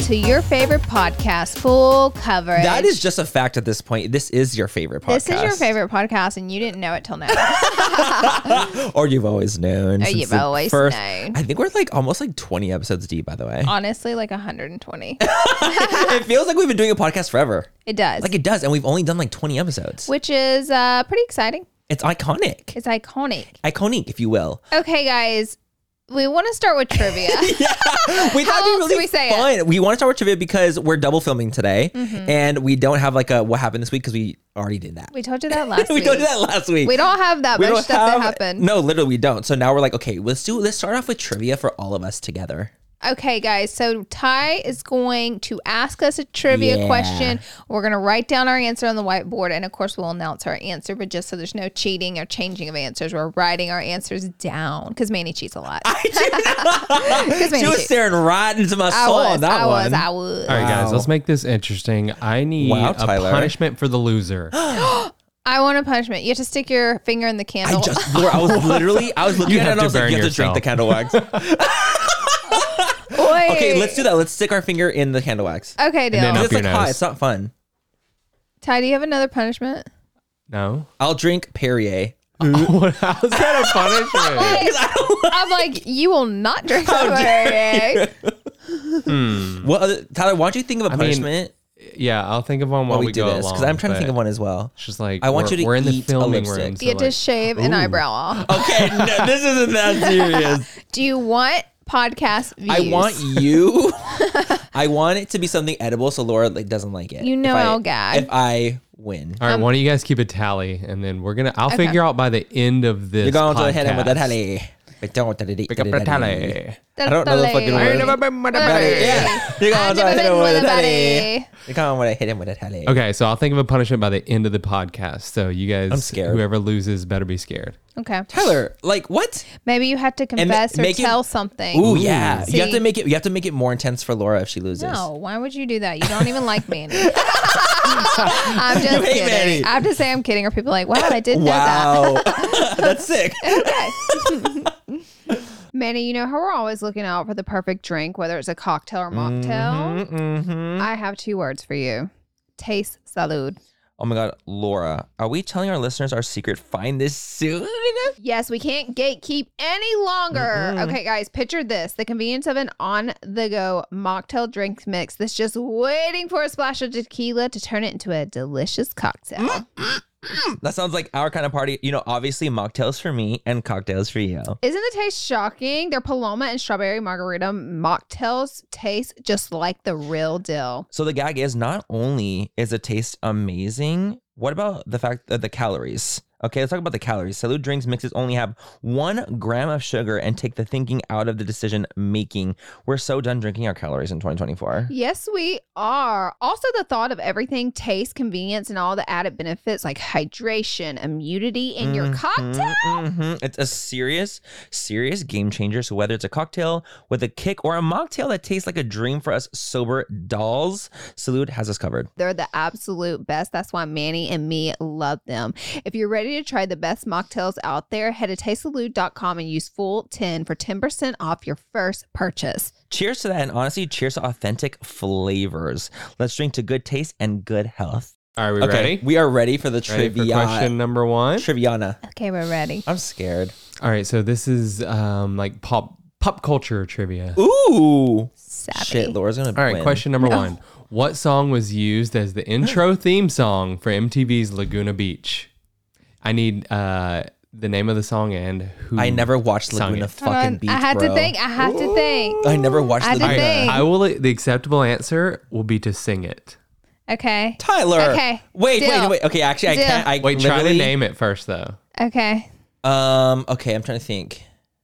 to your favorite podcast, full coverage. That is just a fact at this point. This is your favorite podcast. This is your favorite podcast, and you didn't know it till now. Or you've always known. Or you've always known. I think we're like almost like 20 episodes deep, by the way. Honestly, like 120. It feels like we've been doing a podcast forever. It does. Like it does. And we've only done like 20 episodes. Which is pretty exciting. It's iconic. It's iconic. Iconic, if you will. Okay, guys. We want to start with trivia. Yeah. We thought it'd be really fun. We want to start with trivia because we're double filming today. Mm-hmm. And we don't have like a what happened this week because we already did that. We told you that last week. We told you that last week. We don't have that much stuff that happened. No, literally we don't. So now we're like, okay, let's start off with trivia for all of us together. Okay, guys. So Ty is going to ask us a trivia question. We're going to write down our answer on the whiteboard. And of course, we'll announce our answer. But just so there's no cheating or changing of answers, we're writing our answers down. Because Manny cheats a lot. She was staring right into my soul on that one. I was. All right, guys. Let's make this interesting. I need a punishment for the loser. I want a punishment. You have to stick your finger in the candle. I was looking at it and I was like, you have to drink the candle wax. Okay, let's do that. Let's stick our finger in the candle wax. Okay, deal. It's like hot. It's not fun. Ty, do you have another punishment? No. I'll drink Perrier. How's that a punishment? I'm like, you will not drink Perrier. Well, Tyler, why don't you think of a punishment? Yeah, I'll think of one while we do go this, along. because I'm trying to think of one as well. It's just like I want you to we're in the eat filming a room. lipstick. So You have to shave an eyebrow off. Okay, no, this isn't that serious. Do you want podcast views? I want it to be something edible so Laura doesn't like it. You know I'll gag. If I win. All right, why don't you guys keep a tally, and then I'll figure out by the end of this. You're going podcast. to hit him with that tally. Pick up the tally. I don't know the fucking word. I've never been with a tally. Yeah. You're going to hit him with a tally. You're going to hit him with a tally. Okay, so I'll think of a punishment by the end of the podcast. So you guys, I'm scared. Whoever loses better be scared. Okay. Tyler, what? Maybe you have to confess or tell something. Ooh, yeah. See? You have to make it more intense for Laura if she loses. No, why would you do that? You don't even like Manny. I'm just kidding. Manny. I have to say I'm kidding, or people are like, wow, I didn't know that. Wow. That's sick. Okay. Manny, you know how we're always looking out for the perfect drink, whether it's a cocktail or mocktail? Mm-hmm. I have 2 words for you. Taste salud. Oh my God, Laura, are we telling our listeners our secret? Find this soon? Yes, we can't gatekeep any longer. Mm-mm. Okay, guys, picture this. The convenience of an on-the-go mocktail drink mix that's just waiting for a splash of tequila to turn it into a delicious cocktail. That sounds like our kind of party. You know, obviously mocktails for me and cocktails for you. Isn't the taste shocking? Their Paloma and strawberry margarita mocktails taste just like the real deal. So the gag is, not only is the taste amazing, what about the fact that the calories? Okay, let's talk about the calories. Salud drinks mixes only have 1 gram of sugar and take the thinking out of the decision making. We're so done drinking our calories in 2024. Yes, we are. Also, the thought of everything, taste, convenience, and all the added benefits like hydration, immunity in your cocktail. It's a serious game changer. So whether it's a cocktail with a kick or a mocktail that tastes like a dream for us sober dolls, Salud has us covered. They're the absolute best. That's why Manny and me love them. If you're ready to try the best mocktails out there, head to tastesalud.com and use full10 for 10% off your first purchase. Cheers to that, and honestly, cheers to authentic flavors. Let's drink to good taste and good health. Are we ready? We are ready for the trivia. For question number 1? Triviana. Okay, we're ready. I'm scared. All right, so this is like pop culture trivia. Ooh. Savvy. Shit, Laura's gonna All right, win. question number 1. What song was used as the intro theme song for MTV's Laguna Beach? I need the name of the song and who. I never watched sung Laguna it. fucking Beach, I had bro. to think. I never watched I had to Laguna. think. I will. The acceptable answer will be to sing it. Okay. Tyler. Okay. Wait. Deal. Okay, actually, Deal. I can't. I Wait, try to literally- name it first, though. Okay. Okay, I'm trying to think.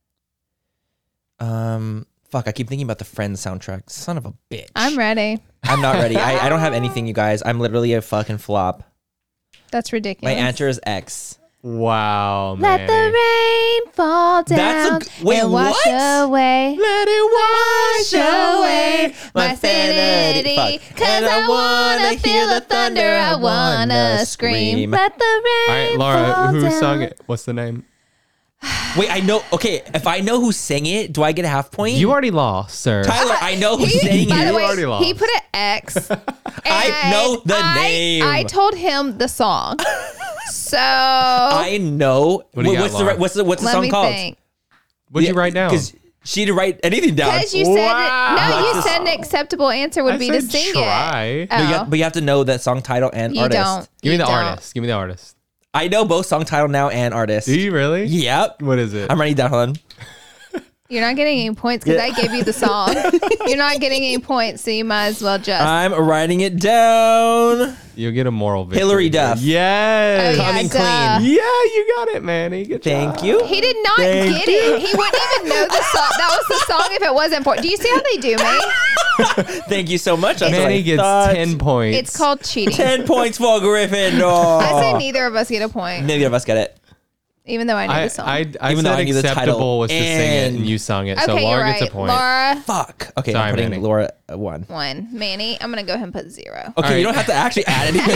Fuck, I keep thinking about the Friends soundtrack. Son of a bitch. I'm ready. I'm not ready. I don't have anything, you guys. I'm literally a fucking flop. That's ridiculous. My answer is X. Wow, Let man. the rain fall down wait, and wash what? away. Let it wash away my sanity. Fuck. Cause I wanna feel the thunder. I wanna scream. Let the rain All right, Laura, fall who down. sung it? What's the name? Wait, I know. Okay, if I know who sang it, do I get a half point? You already lost, sir. Tyler, I know who sang By it. the way, already lost. he put an X. I know the name. I told him the song. So I know. What do you got, Laura? What's the let song me called? think. What'd you write down? Because she didn't write anything down. Because you said Wow. you said an acceptable answer would I be to said sing try. it. No, Oh. but you have to know that song title and You artist. don't. Give me You the don't. artist. Give me the artist. I know both song title now and artist. Do you really? Yep. What is it? I'm writing down. Hold on. You're not getting any points because I gave you the song. You're not getting any points, so you might as well just. I'm writing it down. You'll get a moral victory. Hillary here. Duff. Yes. Oh, yeah, Coming duh. clean. Yeah, you got it, Manny. Good Thank job. you. He did not Thank get it. He wouldn't even know the song. That was the song if it wasn't important. Do you see how they do me? Thank you so much. That's what Manny I gets thought. 10 points. It's called cheating. 10 points for Gryffindor. I say neither of us get a point, Neither of us get it. even though I knew I the song. said Even though I knew the acceptable title was to sing it and- and you sung it. So okay, Laura you're right. gets a point. Laura, Fuck. Okay, Sorry, I'm putting Manny. Laura at 1. 1. Manny, I'm going to go ahead and put 0. Okay, All right. you don't have to actually add anything.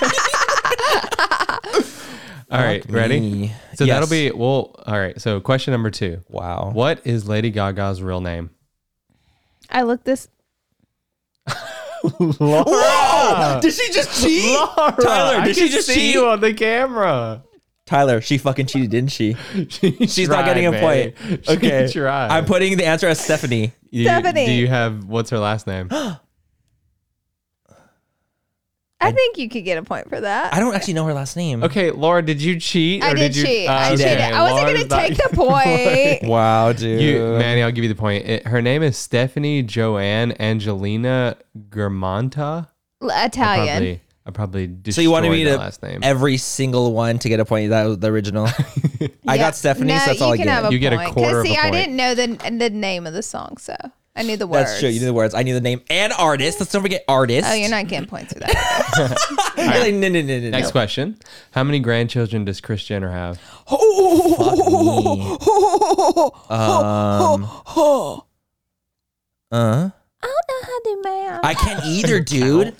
All right, Fuck ready? me. So Yes. that'll be, all right. So question number 2. Wow. What is Lady Gaga's real name? I looked this. Whoa! Did she just cheat? Tyler, did she just cheat? you on the camera? Tyler, she fucking cheated, didn't she? She's not tried, getting a Manny. point. She Okay. tried. I'm putting the answer as Stephanie. Stephanie. Do you have, what's her last name? I think you could get a point for that. I don't actually know her last name. Okay, Laura, did you cheat? I or did you, cheat. I okay, cheated. I wasn't Laura's going to not take the getting point. Wow, dude. Manny, I'll give you the point. Her name is Stephanie Joanne Angelina Germanta. Italian. I probably destroyed So you wanted me the to last name. every single one to get a point. That was the original. I Yeah. got Stephanie, No, so that's all I you can have get. a You get a point. quarter 'Cause of a see, I point. didn't know the name of the song, so I knew the words. That's true. You knew the words. I knew the name and artist. Let's don't forget artist. Oh, you're not getting points for that. You're like, no. Next question. How many grandchildren does Kris Jenner have? Fuck me. I don't know how to do math. I can't either, dude.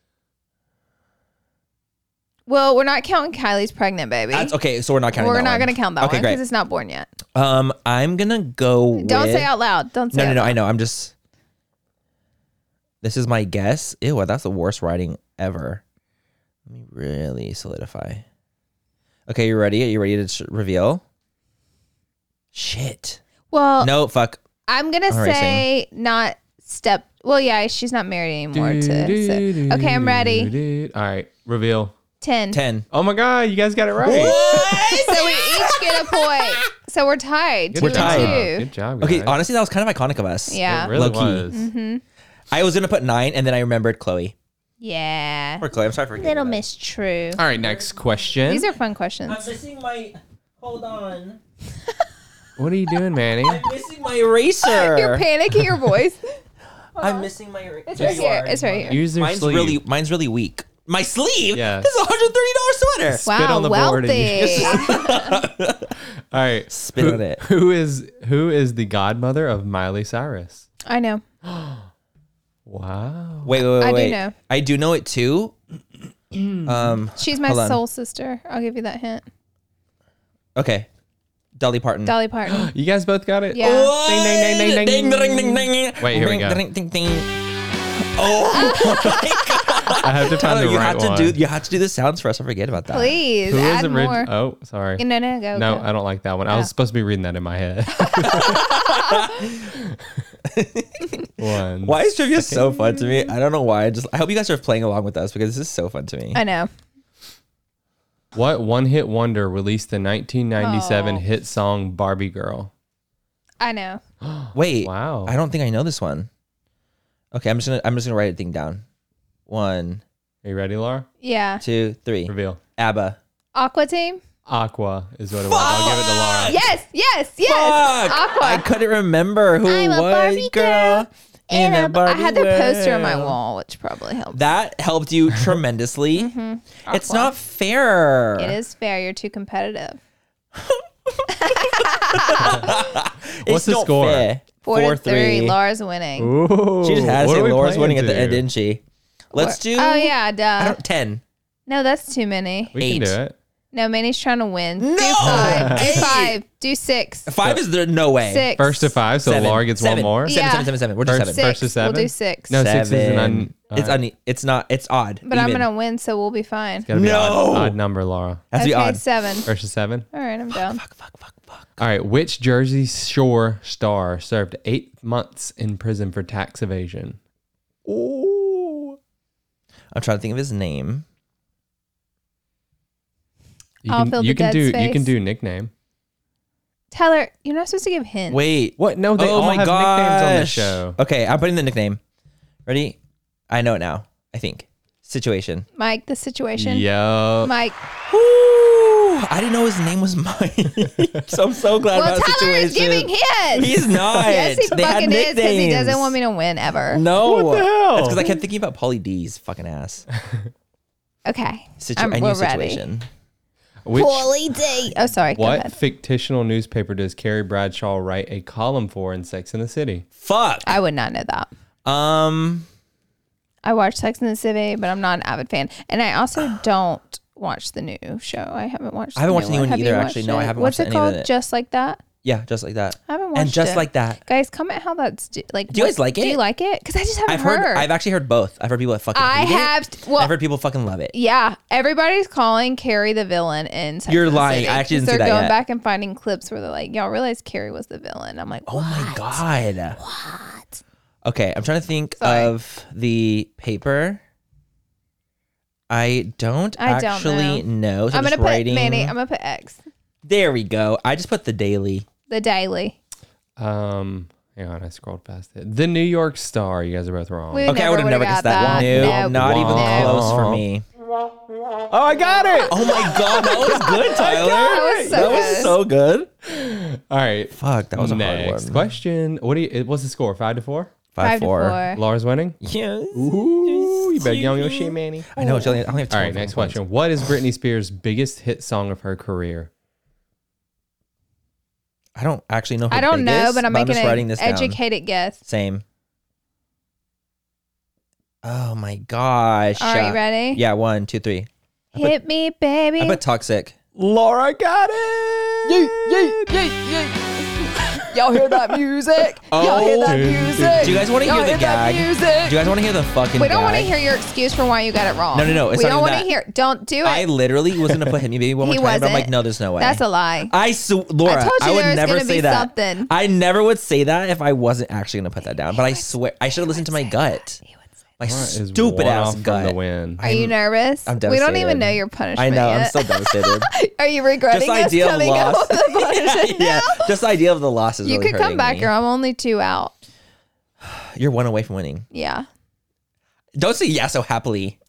Well, we're not counting Kylie's pregnant baby. That's okay. So we're not counting. We're that not one. going to count that Okay, one great. because it's not born yet. I'm gonna go. Don't with... say out loud. Don't say. No. out I loud. know. I'm just. This is my guess. Ew, that's the worst writing ever. Let me really solidify. Okay, you ready? Are you ready to reveal? Shit. Well, No, fuck. I'm gonna I'm say not step. Well, yeah, she's not married anymore. Okay, I'm ready. All right, reveal. 10. 10. Oh my God, you guys got it right. So we each get a point. So we're tied. Good We're Two tied. and Good job, Okay, guys. honestly, that was kind of iconic of us. two. Yeah. It really Low-key. was. I was gonna put 9, and then I remembered Chloe. Yeah. Or Chloe. I'm sorry for forgetting Little that. Miss True. All right, next question. These are fun questions. I'm missing my. Hold on. What are you doing, Manny? I'm missing my eraser. You're panicking your voice. I'm missing my eraser. It's right here. It's right here. Use your sleeve. Mine's really weak. My sleeve? Yeah. This is a $130 sweater. Spit Wow, on the board and wealthy. All right, Spit on it. Who is the godmother of Miley Cyrus? I know. Wow. Wait. I do know. I do know it too. She's my Hold on. soul sister. I'll give you that hint. Okay. Dolly Parton. Dolly Parton. You guys both got it? Yeah. Ding, ding, ding, ding, ding. Ding, ding, ding, ding. Wait, here we go. Ding, ding, ding. Oh my God. I have to find Tyler, the you right have to one. you have to do the sounds for us. I forget about that. Please Who is add the more. Oh, sorry. No, go. No, go. I don't like that one. I was supposed to be reading that in my head. One. Why is trivia so fun to me? I don't know why. I hope you guys are playing along with us because this is so fun to me. I know. What one-hit wonder released the 1997 Oh. hit song Barbie Girl? I know. Wait. Wow. I don't think I know this one. Okay, I'm just gonna write a thing down. 1, Are you ready, Laura? Yeah. 2, 3. Reveal. ABBA. Aqua Team. Aqua is what it was. I'll give it to Laura. Yes. Fuck! Aqua. I couldn't remember who I'm a was Barbie girl. In a I Barbie had their poster on my world. wall, which probably helped. That helped you tremendously. It's Aqua. not fair. It is fair. You're too competitive. What's the not score? fair. 4-3. Laura's winning. Ooh. She just had to What say are we Laura's playing winning at the to? end, didn't she? Let's do. Oh yeah, duh. 10. No, that's too many. We can 8. do it. No, Manny's trying to win. No! Do 5. Do Hey! 5. Do 6. 5 is there no way. 6. First to 5, so 7. Laura gets 7. one more. Yeah. 7. We'll do First- 7. 6. to 7? We'll do 6. No, 6 is an It's not. It's odd. But I'm even. going to win, so we'll be fine. Gotta be No! odd number, Laura. Has to be odd. 7. First to 7. All right, I'm down. Fuck. All right. Which Jersey Shore star served 8 months in prison for tax evasion? Ooh. I'm trying to think of his name. I'll fill the dead You space. can do nickname. Tyler, you're not supposed to give hints. Wait. What? No, they all have nicknames on the show. Okay, I'm putting the nickname. Ready? I know it now. I think. Situation. Mike, the situation. Yo. Mike. Woo! I didn't know his name was Mike. So I'm so glad Well, about the Tyler is situation. giving hints. He's not. Yes, he They had fucking is because he nicknames. doesn't want me to win ever. No. What the hell? That's because I kept thinking about Pauly D's fucking ass. Okay. I knew we're ready. situation. Which, Pauly D. Oh, sorry. Go what ahead. fictional newspaper does Carrie Bradshaw write a column for in Sex and the City? Fuck. I would not know that. I watch Sex and the City, but I'm not an avid fan. And I also don't watch the new show. I haven't watched I haven't the watched new the new one. one Have either, you actually. watched No, I it? haven't What's watched it any of called? it. Just Like That? Yeah, just like that. I haven't watched And just it. like that. Guys, comment how that's like. Do you guys like Do it? you like it? Because I just haven't I've heard. I've actually heard both. I've heard people that fucking I hate have. it. Well, I've heard people fucking love it. yeah, everybody's calling Carrie the villain in Sex You're and the lying. City, I actually 'cause didn't see they're that going yet. back and finding clips where they're like, y'all realize Carrie was the villain. I'm like, Oh my what? god. What? Okay, I'm trying to think Sorry. of the paper. I don't actually know. So I'm just gonna put writing. Manny. I'm gonna put X. There we go. I just put the Daily. The Daily. Hang on, I scrolled past it. The New York Star. You guys are both wrong. We Okay, I would have would've never got guessed that. No, Nope. not even Nope. close for me. Oh, I got it. Oh my god, that was good, Tyler. That was so That was good. so good. All right. Fuck, that was a hard Next one. question. What's the score? 5-4? 5-4. Laura's winning? Yeah. Ooh, you better get on your shit, Manny. I know. It's only, I only have 12 All right, next points. question. What is Britney Spears' biggest hit song of her career? I don't actually know. Her I don't know, biggest, but I'm making just writing an this down. educated guess. Same. Oh my gosh. All right, ready? Yeah, 1, 2, 3. Hit me, baby. I put toxic. Laura got it. Y'all hear that music? Y'all hear that music? Do you guys want to hear the gag? Do you guys want to hear the fucking We don't want to gag? hear your excuse for why you got it wrong. No, it's we not don't even want to that. hear. Don't do it. I literally was going to put Hit Me Baby one more He time, but I'm like, wasn't. no, there's no way. That's a lie. Laura, I told you would there was never gonna say be that. something. I never would say that if I wasn't actually going to put that down. But I swear, I should have listened to my gut. My Laura is stupid one ass off from gut. the win. Are you nervous? I'm We don't even devastated. know your punishment I know. I'm yet. so devastated. Are you regretting Just us idea of coming loss. up with a punishment yeah, now? just the idea of the loss is You really could come hurting back, me. girl. I'm only 2 out. You're 1 away from winning. Yeah. Don't say yeah so happily.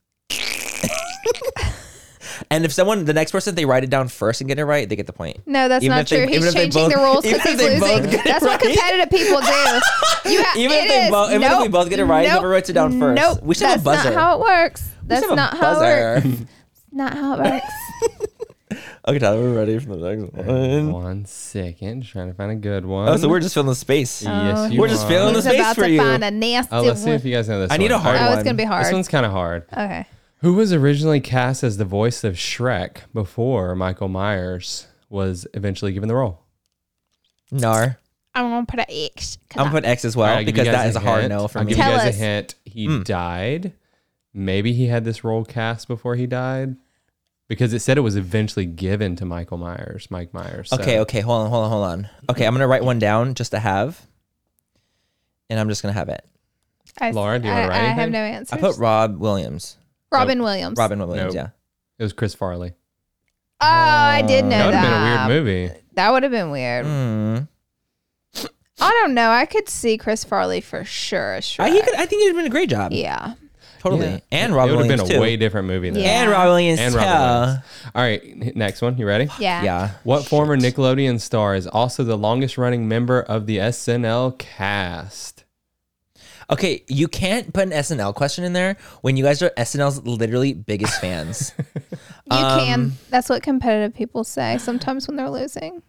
And if the next person, they write it down first and get it right, they get the point. No, that's Even not if they- true. even He's if they changing both- the rules even because if he's they both losing. get it That's what right. competitive people do. Even if we both get it right, whoever writes it down first. Nope. We should have a That's buzzer. not how it works. That's should have a not how it buzzer. works. Not how it works. Okay, Tyler, we're ready for the next one. 1 second. Trying to find a good one. Oh, so we're just filling the space. Yes, you We're just are. filling the He's space about for to you. find a nasty Oh, let's see one. if you guys know this I need one. a hard Oh, one. it's going to be hard. This one's kind of hard. Okay. Who was originally cast as the voice of Shrek before Michael Myers was eventually given the role? Nar. I'm going to put an X. I'm gonna put X as well All right, I'll give because you guys that is a hard hint. no for I'll me. give you Tell guys us. a hint. He died. Maybe he had this role cast before he died because it said it was eventually given to Mike Myers. So. Okay. Hold on. Okay, I'm gonna write one down just to have, and I'm just gonna have it. Laura, do you wanna write I have anything? no answers. I put Rob Williams. Robin Williams. Robin Williams. Nope. Yeah. It was Chris Farley. Oh, I did know That would that. have been a weird movie. That would have been weird. Mm. I don't know. I could see Chris Farley for sure. as Shrek. I think he did a great job. Yeah. Totally. Yeah. And Robin It would have Williams been a too. way different movie than Yeah. And Robin Williams. And too. Robin Williams. All right, next one. You ready? Yeah. Yeah. What former Nickelodeon star is also the longest running member of the SNL cast? Okay, you can't put an SNL question in there when you guys are SNL's literally biggest fans. You can. That's what competitive people say sometimes when they're losing.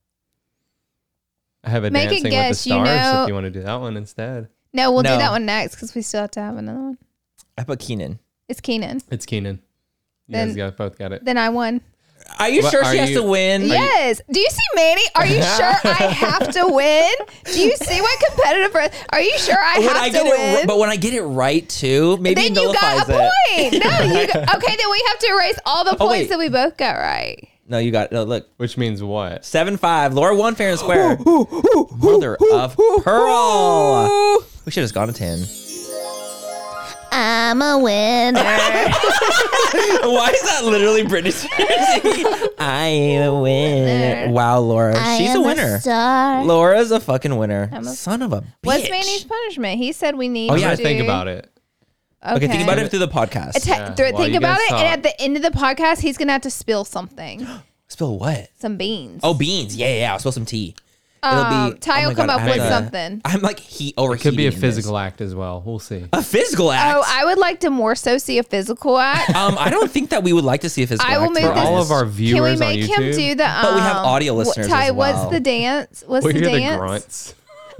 I have a Make a Dancing with the guess, you Stars know- if you want to do that one instead. No, we'll No. do that one next because we still have to have another one. I put Keenan. It's Keenan. It's Keenan. You Then- guys both got it. Then I won. Are you sure Are she has you- to win? Yes. Do you see Manny? Are you sure I have to win? Do you see what competitive? Are you sure I When have I to get win? it, but when I get it right too, maybe then it you got nullifies a it. point. No, okay. Then we have to erase all the Oh, points wait. that we both got right. No, you got no. Look, Which means what? 7-5. Laura won fair and square. Mother of pearl. We should have just gone to 10. I'm a winner. Why is that literally Britney Spears? I am a winner. Wow, Laura. She's a winner. Star. Laura's a fucking winner. Son of a bitch. What's Manny's punishment? He said we need. Oh, to yeah, Think about it. Okay, think about it through the podcast. while Think you about guys it, talk. and at the end of the podcast, he's gonna have to spill something, Spill what? some beans. Oh, beans. Yeah. I'll spill some tea. It'll be. Ty oh will my come God, up I with have to- something. I'm like overheating. It could be a in this. physical act as well. We'll see. A physical act. Oh, I would like to more so see a physical act. I don't think that we would like to see a physical I will act. to move be this- All of honest. our Can we viewers on make YouTube. him do the? But we have audio listeners Ty, as well. what's the dance? What's we the hear dance? the grunts.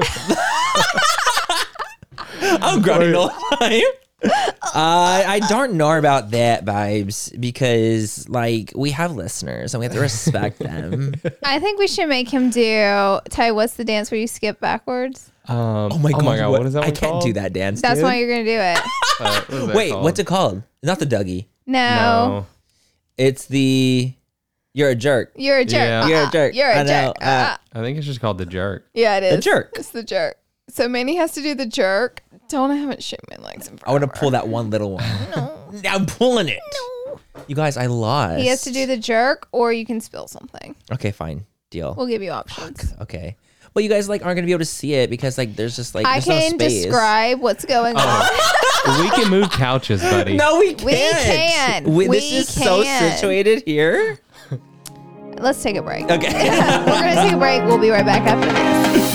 I'm grunting all the time. I don't know about that, vibes, because like we have listeners and we have to respect them. I think we should make him do. Ty, what's the dance where you skip backwards? Oh my god, what is that I one can't called? do that dance. That's dude. why you're gonna do it. What is that Wait, called? what's it called? Not the Dougie. No, No. It's the. You're a jerk. you're a jerk. Yeah. You're a jerk. You're a I know, jerk. I think it's just called the jerk. Yeah, it is. The jerk. It's the jerk. So Manny has to do the jerk. Don't I haven't shit my legs in front. I want to pull that one little one. No. I'm pulling it. No. You guys, I lost. He has to do the jerk, or you can spill something. Okay, fine. Deal. We'll give you options. Okay. But you guys like aren't gonna be able to see it because like there's just like I there's no can space. describe what's going on. We can move couches, buddy. No, we can't. We can. This We is so can. situated here. Let's take a break. Okay. We're gonna take a break. We'll be right back after this.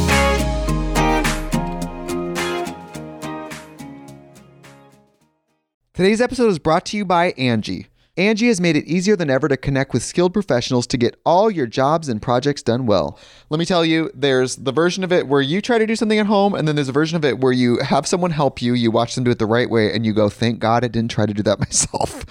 Today's episode is brought to you by Angie. Angie has made it easier than ever to connect with skilled professionals to get all your jobs and projects done well. Let me tell you, there's the version of it where you try to do something at home, and then there's a version of it where you have someone help you, you watch them do it the right way, and you go, thank God I didn't try to do that myself.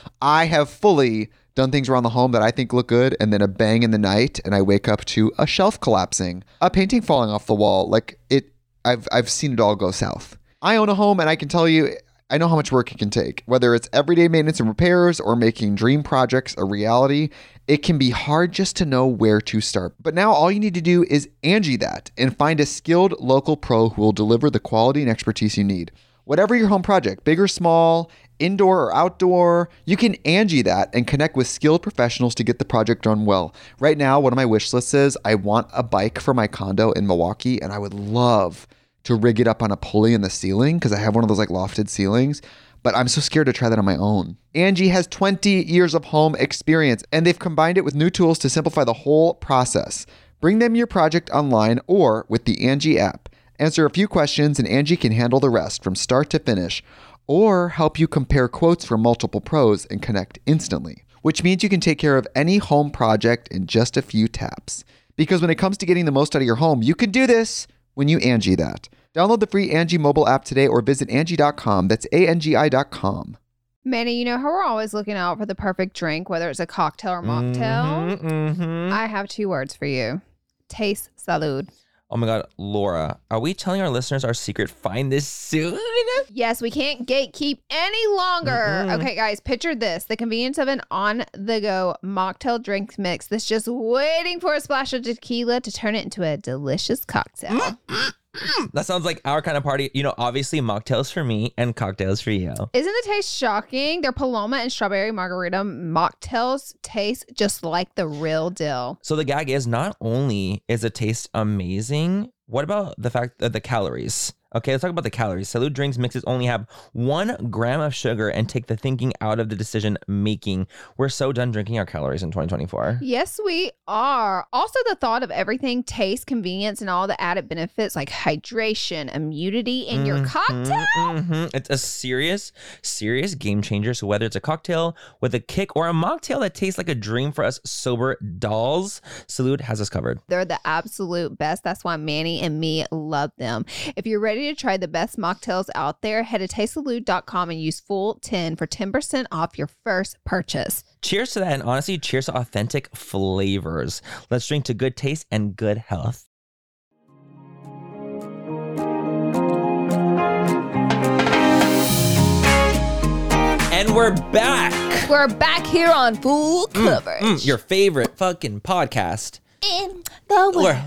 I have fully done things around the home that I think look good, and then a bang in the night, and I wake up to a shelf collapsing, a painting falling off the wall. Like I've seen it all go south. I own a home, and I can tell you, I know how much work it can take. Whether it's everyday maintenance and repairs or making dream projects a reality, it can be hard just to know where to start. But now all you need to do is Angie that and find a skilled local pro who will deliver the quality and expertise you need. Whatever your home project, big or small, indoor or outdoor, you can Angie that and connect with skilled professionals to get the project done well. Right now, one of my wish lists is I want a bike for my condo in Milwaukee, and I would love to rig it up on a pulley in the ceiling because I have one of those like lofted ceilings, but I'm so scared to try that on my own. Angie has 20 years of home experience, and they've combined it with new tools to simplify the whole process. Bring them your project online or with the Angie app. Answer a few questions and Angie can handle the rest from start to finish, or help you compare quotes from multiple pros and connect instantly, which means you can take care of any home project in just a few taps. Because when it comes to getting the most out of your home, you can do this when you Angie that. Download the free Angie mobile app today or visit Angie.com. That's ANGI.com. Manny, you know how we're always looking out for the perfect drink, whether it's a cocktail or mocktail? Mm-hmm. I have two words for you. Taste salud. Oh my God, Laura, are we telling our listeners our secret? Find this soon. Yes, we can't gatekeep any longer. Okay, guys, picture this. The convenience of an on-the-go mocktail drink mix that's just waiting for a splash of tequila to turn it into a delicious cocktail. That sounds like our kind of party. You know, obviously mocktails for me and cocktails for you. Isn't the taste shocking? Their Paloma and strawberry margarita mocktails taste just like the real deal. So the gag is not only is the taste amazing, what about the fact that the calories? Okay, let's talk about the calories. Salud Drinks mixes only have 1 gram of sugar and take the thinking out of the decision making. We're so done drinking our calories in 2024. Yes, we are. Also, the thought of everything, taste, convenience, and all the added benefits like hydration, immunity in your cocktail. It's a serious game changer. So whether it's a cocktail with a kick or a mocktail that tastes like a dream for us sober dolls, Salud has us covered. They're the absolute best. That's why Manny and me love them. If you're ready to try the best mocktails out there, head to tastesalud.com and use full 10 for 10% off your first purchase. Cheers to that, and honestly, cheers to authentic flavors. Let's drink to good taste and good health. And we're back. We're back here on Full Coverage. Your favorite fucking podcast. In the world.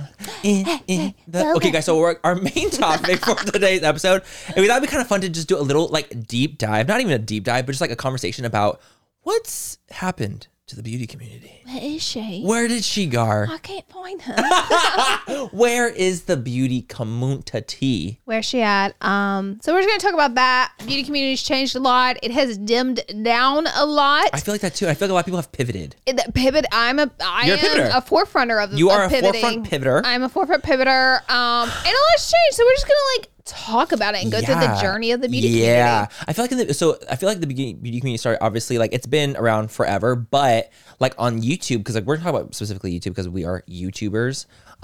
Okay, guys, so our main topic for today's episode, and we thought it'd be kind of fun to just do a little like deep dive, not even a deep dive, but just like a conversation about what's happened to the beauty community. Where is she? Where did she go? I can't find her. Where is the beauty community? Where's she at? So we're just gonna talk about that. Beauty community's changed a lot. It has dimmed down a lot. I feel like that too. I feel like a lot of people have pivoted. That pivot. I am pivoter. a forefronter of. You are of a pivoting. forefront pivoter. I'm a forefront pivoter. And a lot's changed. So we're just gonna like talk about it and go through the journey of the beauty community. Yeah, I feel like the beauty community started obviously like it's been around forever, but like on YouTube, because like we're talking about specifically YouTube because we are YouTubers.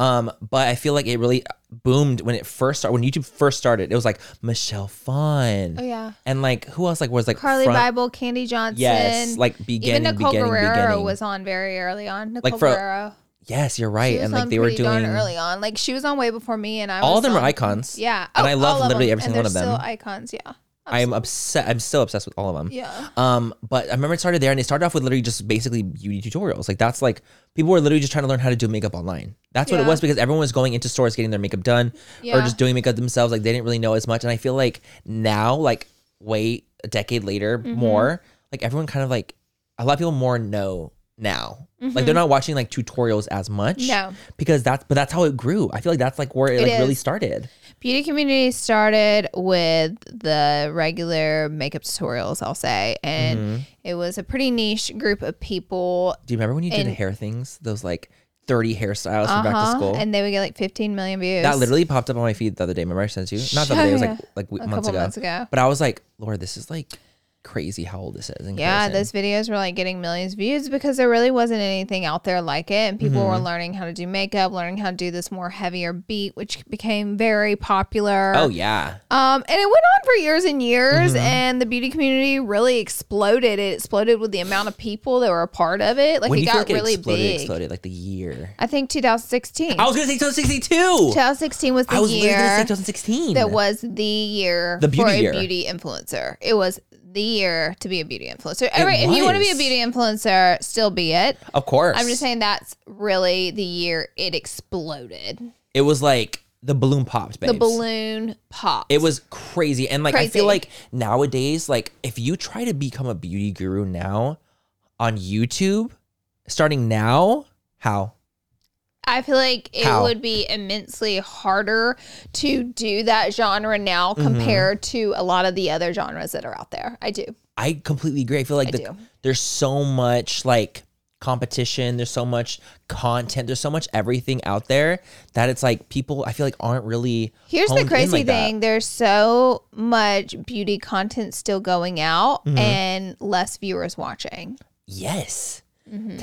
But I feel like it really boomed when it first started. When YouTube first started, it was like Michelle Phan. Oh yeah. And like who else? Like was like Carly Bible, Candy Johnson. Yes, like beginning. Even Nicole Guerrero beginning. was on very early on. Nicole Like for- Guerrero. Yes, you're right. She was And like on they were pretty darn doing early on. Like she was on way before me, and I was all of them on, are icons. Yeah, And I love all of literally them. every single one of And they're them. still icons. Yeah. I'm obsessed. I'm still obsessed with all of them. Yeah. But I remember it started there, and it started off with literally just basically beauty tutorials. Like that's like people were literally just trying to learn how to do makeup online. That's what it Yeah. was because everyone was going into stores getting their makeup done or Yeah. just doing makeup themselves. Like they didn't really know as much. And I feel like now, like wait a decade later, Mm-hmm. more like everyone kind of like a lot of people more know now. Like they're not watching like tutorials as much. Mm-hmm. No. Because that's how it grew. I feel like that's like where it like really is. started. Beauty community started with the regular makeup tutorials, I'll say, and Mm-hmm. it was a pretty niche group of people. Do you remember when you did the hair things? Those like 30 hairstyles for back to school? And they would get like 15 million views. That literally popped up on my feed the other day. Remember I sent you? Not the other day. It was like a months couple ago. months ago. But I was like, Lord, this is like crazy how old this is. In Yeah, comparison. those videos were like getting millions of views because there really wasn't anything out there like it. And people were learning how to do makeup, learning how to do this more heavier beat, which became very popular. Oh yeah. And it went on for years and years, and the beauty community really exploded. It exploded with the amount of people that were a part of it. Like When it do you feel got like really it exploded big. like the year? I think 2016. I was gonna say 2062. 2016 was the I was literally gonna say year 2016. that was the year The beauty for a year. beauty influencer. It was the year to be a beauty influencer. All right, if was. you want to be a beauty influencer, still be it. Of course. I'm just saying that's really the year it exploded. It was like the balloon popped, babes. The balloon popped. It was crazy. And like I feel Crazy. like nowadays, like if you try to become a beauty guru now on YouTube, starting now, how? I feel like it How? would be immensely harder to do that genre now Mm-hmm. compared to a lot of the other genres that are out there. I do. I completely agree. I feel like do. there's so much like competition. There's so much content. There's so much everything out there that it's like people I feel like aren't really. Here's honed the in crazy like that. thing. There's so much beauty content still going out Mm-hmm. and less viewers watching. Yes. Mm-hmm.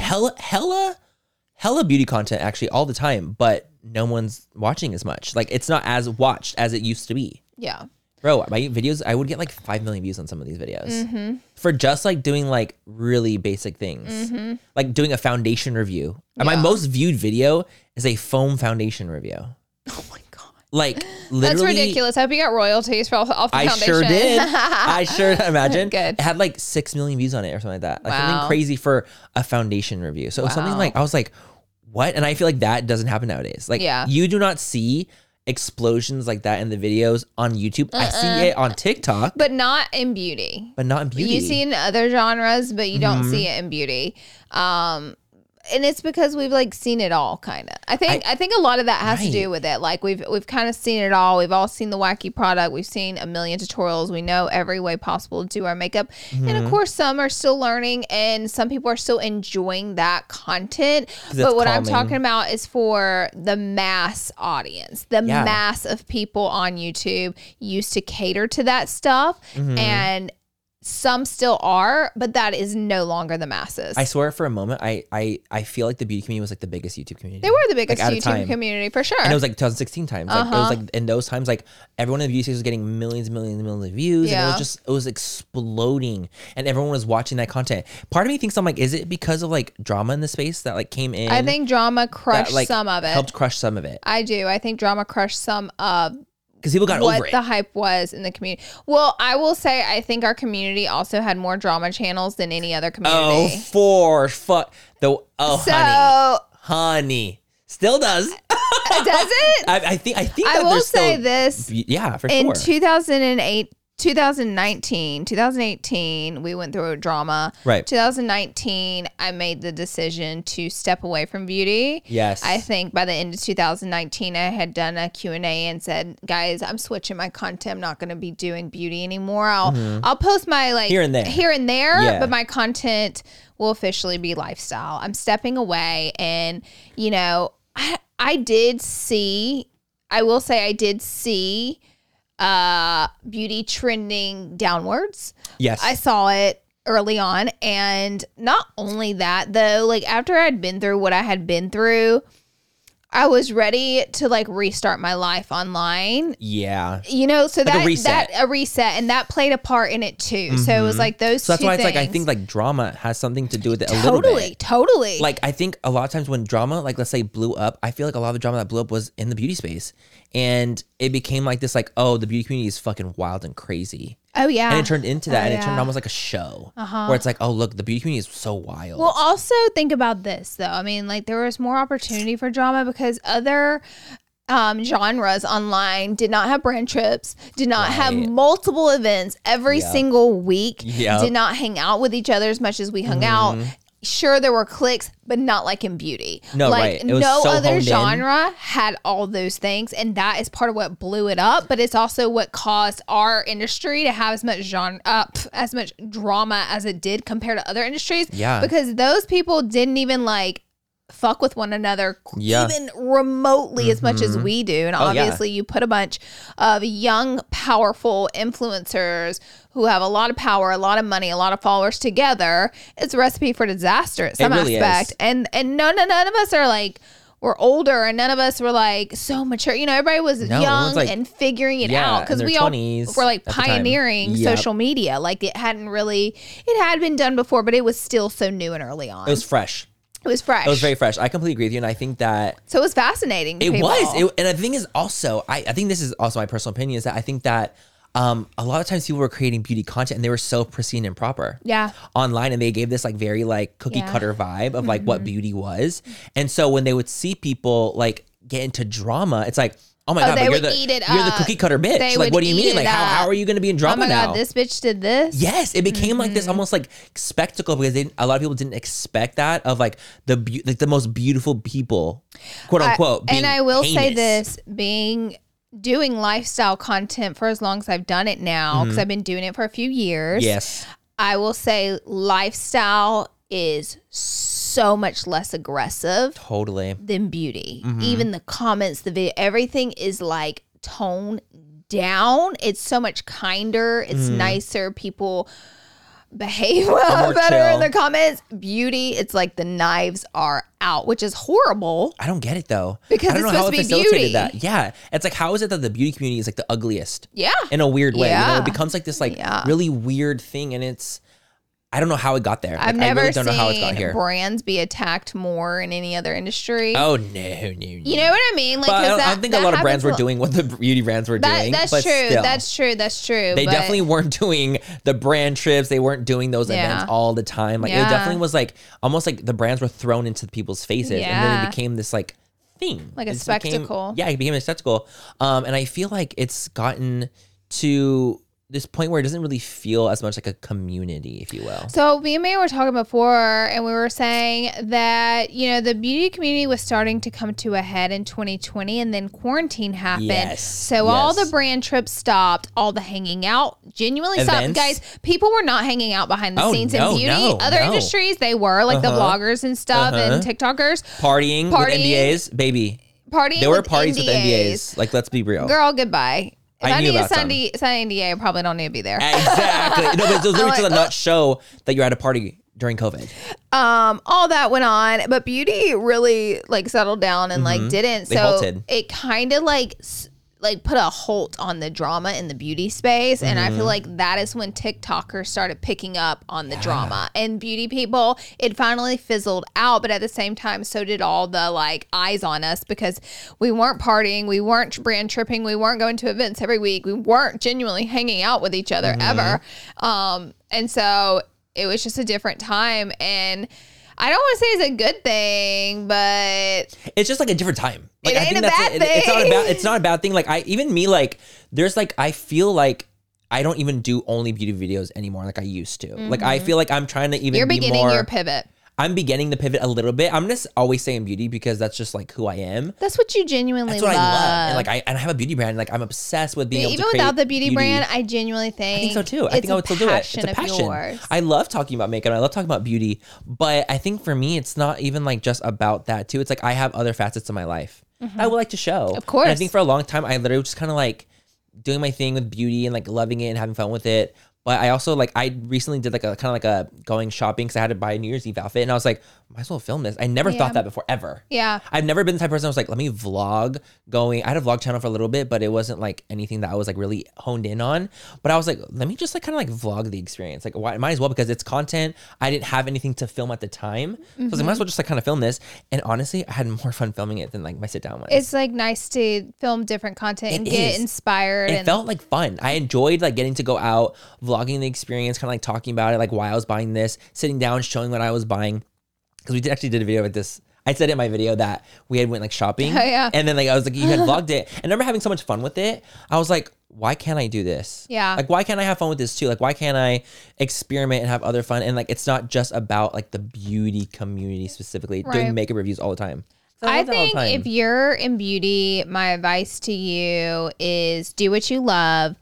Hella beauty content actually all the time, but no one's watching as much. Like it's not as watched as it used to be. Yeah. Bro, my videos, I would get like 5 million views on some of these videos Mm-hmm. for just like doing like really basic things, like doing a foundation review. And my Yeah. most viewed video is a foam foundation review. Oh my God. Like literally, That's ridiculous. I hope you got royalties for off the I foundation. sure did. I sure imagine. Good. It had like 6 million views on it or something like that. Like Wow. something crazy for a foundation review. So it was something Wow. like I was like, what? And I feel like that doesn't happen nowadays. Like Yeah. you do not see explosions like that in the videos on YouTube. I see it on TikTok, But not in beauty. but not in beauty. You see it in other genres, but you don't Mm-hmm. see it in beauty. And it's because we've like seen it all, kind of. I think a lot of that has to Right. do with it. Like we've kind of seen it all. We've all seen the wacky product. We've seen a million tutorials. We know every way possible to do our makeup. And Mm-hmm. of course, some are still learning, and some people are still enjoying that content. But it's what I'm calming. talking about is for the mass audience, the Yeah. mass of people on YouTube used to cater to that stuff, Mm-hmm. and some still are, but that is no longer the masses. I swear for a moment, I feel like the beauty community was like the biggest YouTube community. They were the biggest like, at a YouTube time. community for sure. And it was like 2016 times. Like, it was like in those times, like everyone in the beauty space was getting millions and millions and millions of views. Yeah. And it was exploding. And everyone was watching that content. Part of me thinks I'm like, is it because of like drama in the space that like came in? I think drama crushed that, like, some of it. Helped crush some of it. I do. I think drama crushed some of Because people got what over it. the hype was in the community. Well, I will say I think our community also had more drama channels than any other community. Honey. Still does. Does it? I think I that will there's say still, this. Yeah, for In sure. 2018, we went through a drama. Right. 2019, I made the decision to step away from beauty. Yes. I think by the end of 2019, I had done a Q&A and said, guys, I'm switching my content. I'm not going to be doing beauty anymore. I'll post my like Here and there. Yeah. but my content will officially be lifestyle. I'm stepping away, and you know, I did see beauty trending downwards. Yes. I saw it early on. And not only that though, like after I'd been through what I had been through, I was ready to like restart my life online. Yeah. You know, so Like a reset. a reset, and that played a part in it too. So it was like those So that's two why it's things. like, I think like drama has something to do with it a little bit. Totally. Like I think a lot of times when drama, like let's say blew up, I feel like a lot of the drama that blew up was in the beauty space. And it became like this, like, oh, the beauty community is fucking wild and crazy. Oh yeah. And it turned into that, Oh, and it turned yeah. almost like a show where it's like, oh, look, the beauty community is so wild. Well, also think about this though. I mean, like there was more opportunity for drama because other genres online did not have brand trips, did not have Right. multiple events every Yep. single week, Yep. did not hang out with each other as much as we hung out. Sure, there were cliques, but not like in beauty. No, like, right. It was no so other honed in. genre had all those things, and that is part of what blew it up. But it's also what caused our industry to have as much as much drama as it did compared to other industries. Yeah. because those people didn't even like fuck with one another Yeah. even remotely as much as we do. And Oh, yeah. obviously you put a bunch of young, powerful influencers who have a lot of power, a lot of money, a lot of followers together. It's a recipe for disaster at some really aspect. is. And none of us are like, we're older, and none of us were like so mature. You know, everybody was No, young everyone's, like, and figuring it yeah, out because in their we all 20s were like at the time. pioneering Yep. social media. Like it had been done before, but it was still so new and early on. it was fresh. It was fresh. It was very fresh. I completely agree with you. And I think that So it was fascinating. To it people. was. And the thing is also, I think this is also my personal opinion, is that I think that a lot of times people were creating beauty content and they were so pristine and proper. Yeah. Online, and they gave this like very like cookie Yeah. cutter vibe of like what beauty was. And so when they would see people like get into drama, it's like, oh my God, they but would you're eat it the up. cookie cutter bitch. They Like, would what do you eat mean? it Like, how up. are you going to be in Oh drama my now? God, this bitch did this. Yes, it became like this almost like spectacle because a lot of people didn't expect that of like the most beautiful people, quote unquote. And I will say heinous. this, doing lifestyle content for as long as I've done it now, because I've been doing it for a few years. Yes. I will say lifestyle is so much less aggressive Totally. than beauty. Even the comments, the video, everything is like toned down. It's so much kinder. It's nicer. People behave more better chill. in the comments. Beauty, it's like the knives are out, which is horrible. I don't get it though. Because I don't it's know how supposed it to be facilitated beauty. that. Yeah. It's like, how is it that the beauty community is like the ugliest? Yeah. In a weird way. You know, Yeah. it becomes like this like Yeah. really weird thing, and I don't know how it got there. I've Like, I never really don't know how it's got seen here. brands be attacked more in any other industry. Oh no. You know what I mean? Like, But I 'cause don't think a lot of brands were happens doing what the beauty brands were doing. That's but true. still. That's true. That's true. They but definitely weren't doing the brand trips. They weren't doing those Yeah. events all the time. Like it Yeah. definitely was like almost like the brands were thrown into people's faces, and then Yeah. it became this like thing, Like a It just became- spectacle. yeah, it became a spectacle. And I feel like it's gotten to this point where it doesn't really feel as much like a community, if you will. So me and May were talking before, and we were saying that, you know, the beauty community was starting to come to a head in 2020, and then quarantine happened. Yes, So all yes. the brand trips stopped, all the hanging out genuinely stopped. Events. Guys, people were not hanging out behind the Oh, scenes no, in beauty. no, Other no. industries, they were, like the Uh-huh. bloggers and stuff and TikTokers. Partying with NDAs, baby. Partying There were with parties with NDAs. NDAs. Like, let's be real. Girl, goodbye. If I knew need a about some. Sunday NDA, I probably don't need to be there. Exactly. No, but it was literally to not show that you're at a party during COVID. All that went on, but beauty really like settled down and like didn't. They So halted. it kind of like put a halt on the drama in the beauty space. And I feel like that is when TikTokers started picking up on the drama and beauty people. It finally fizzled out, but at the same time, so did all the like eyes on us because we weren't partying, we weren't brand tripping, we weren't going to events every week, we weren't genuinely hanging out with each other ever. And so it was just a different time. And I don't want to say it's a good thing, but It's just like a different time. Like, It I ain't think a that's bad it's not a bad thing. Like even me, like there's like I feel like I don't even do only beauty videos anymore like I used to. Like I feel like I'm trying to even you're be beginning more. your pivot. I'm beginning to pivot a little bit. I'm just always saying beauty because that's just like who I am. That's what you genuinely That's what love. I love. And like I have a beauty brand. Like I'm obsessed with being able Even to create without the beauty brand, I genuinely think I think so too. I think I would still do it. It's a passion. Yours. I love talking about makeup. I love talking about beauty. But I think for me, it's not even like just about that too. It's like I have other facets of my life I would like to show. Of course. And I think for a long time, I literally just kind of like doing my thing with beauty and like loving it and having fun with it. But I also like I recently did like a kind of like a going shopping because I had to buy a New Year's Eve outfit and I was like, might as well film this. I never thought that before ever. Yeah. I've never been the type of person I was like, let me vlog going. I had a vlog channel for a little bit, but it wasn't like anything that I was like really honed in on. But I was like, let me just like kind of like vlog the experience. Like why, might as well because it's content. I didn't have anything to film at the time. So I was like, might as well just like kind of film this. And honestly, I had more fun filming it than like my sit down ones. It's like nice to film different content and get inspired. It felt like fun. I enjoyed like getting to go out, vlogging the experience, kind of like talking about it, like why I was buying this, sitting down, showing what I was buying. Because we actually did a video with this. I said in my video that we had went like shopping. Oh, yeah. And then like I was like, you had vlogged it. And I remember having so much fun with it. I was like, why can't I do this? Yeah. Like why can't I have fun with this too? Like why can't I experiment and have other fun? And like it's not just about like the beauty community specifically, Right. doing makeup reviews all the time. So I love that all the think time. if you're in beauty, my advice to you is do what you love.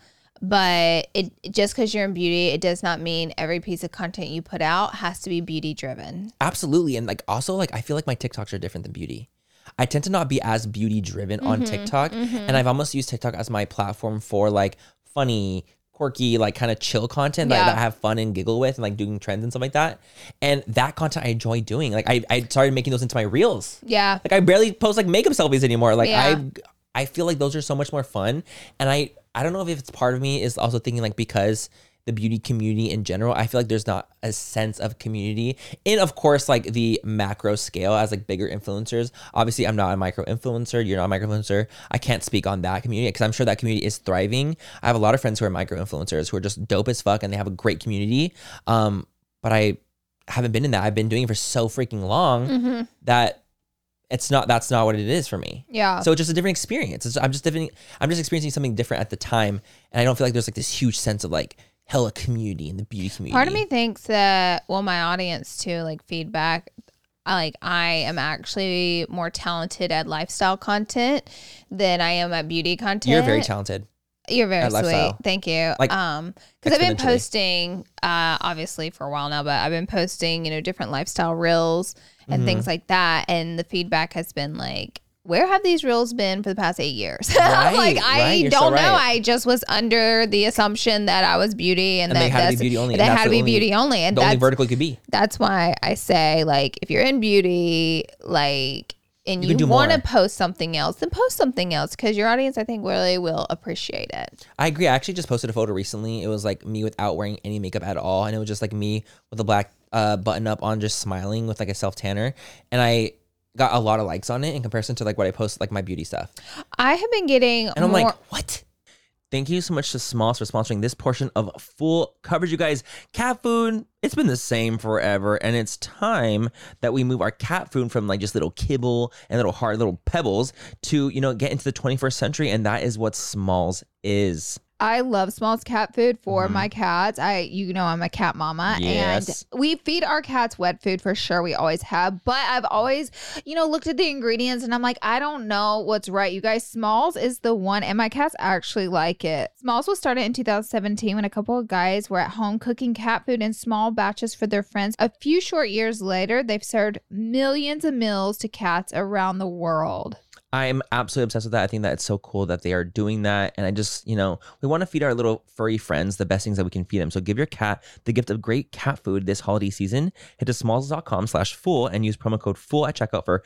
But it just because you're in beauty, it does not mean every piece of content you put out has to be beauty driven. Absolutely. And like also like I feel like my TikToks are different than beauty. I tend to not be as beauty driven on TikTok. And I've almost used TikTok as my platform for like funny, quirky, like kind of chill content that I have fun and giggle with and like doing trends and stuff like that. And that content I enjoy doing. Like I started making those into my reels. Yeah. Like I barely post like makeup selfies anymore. Like Yeah. I feel like those are so much more fun. And I don't know if it's part of me is also thinking like because the beauty community in general, I feel like there's not a sense of community in, of course, like the macro scale as like bigger influencers. Obviously, I'm not a micro influencer. You're not a micro influencer. I can't speak on that community because I'm sure that community is thriving. I have a lot of friends who are micro influencers who are just dope as fuck and they have a great community. But I haven't been in that. I've been doing it for so freaking long that that's not what it is for me. Yeah. So it's just a different experience. I'm just experiencing something different at the time. And I don't feel like there's like this huge sense of like hella community in the beauty community. Part of me thinks that, well, my audience too, like feedback, I am actually more talented at lifestyle content than I am at beauty content. You're very talented. You're very at sweet. lifestyle. Thank you. Like, because I've been exponentially. posting, obviously for a while now, but I've been posting, different lifestyle reels and things like that. And the feedback has been like, where have these reels been for the past 8 years? Right, I you're don't so know. right. I just was under the assumption that I was beauty and that they had to be that's- beauty only, They and that's had to the be only- beauty only. And The only that's, vertical it could be. that's why I say, like, if you're in beauty, like, and You can you do want to more. post something else, then post something else because your audience, I think, really will appreciate it. I agree. I actually just posted a photo recently. It was like me without wearing any makeup at all. And it was just like me with a black button up on, just smiling with like a self tanner. And I got a lot of likes on it in comparison to like what I post, like my beauty stuff. I have been getting And I'm more. like, what? Thank you so much to Smalls for sponsoring this portion of full coverage, you guys. Cat food, it's been the same forever, and it's time that we move our cat food from like just little kibble and little hard little pebbles to, get into the 21st century, and that is what Smalls is. I love Smalls cat food for my cats. I'm a cat mama, Yes. and we feed our cats wet food for sure. We always have, but I've always, looked at the ingredients and I'm like, I don't know what's right. You guys, Smalls is the one, and my cats actually like it. Smalls was started in 2017 when a couple of guys were at home cooking cat food in small batches for their friends. A few short years later, they've served millions of meals to cats around the world. I'm absolutely obsessed with that. I think that it's so cool that they are doing that. And I just, we want to feed our little furry friends the best things that we can feed them. So give your cat the gift of great cat food this holiday season. Head to smalls.com/fool and use promo code FOOL at checkout for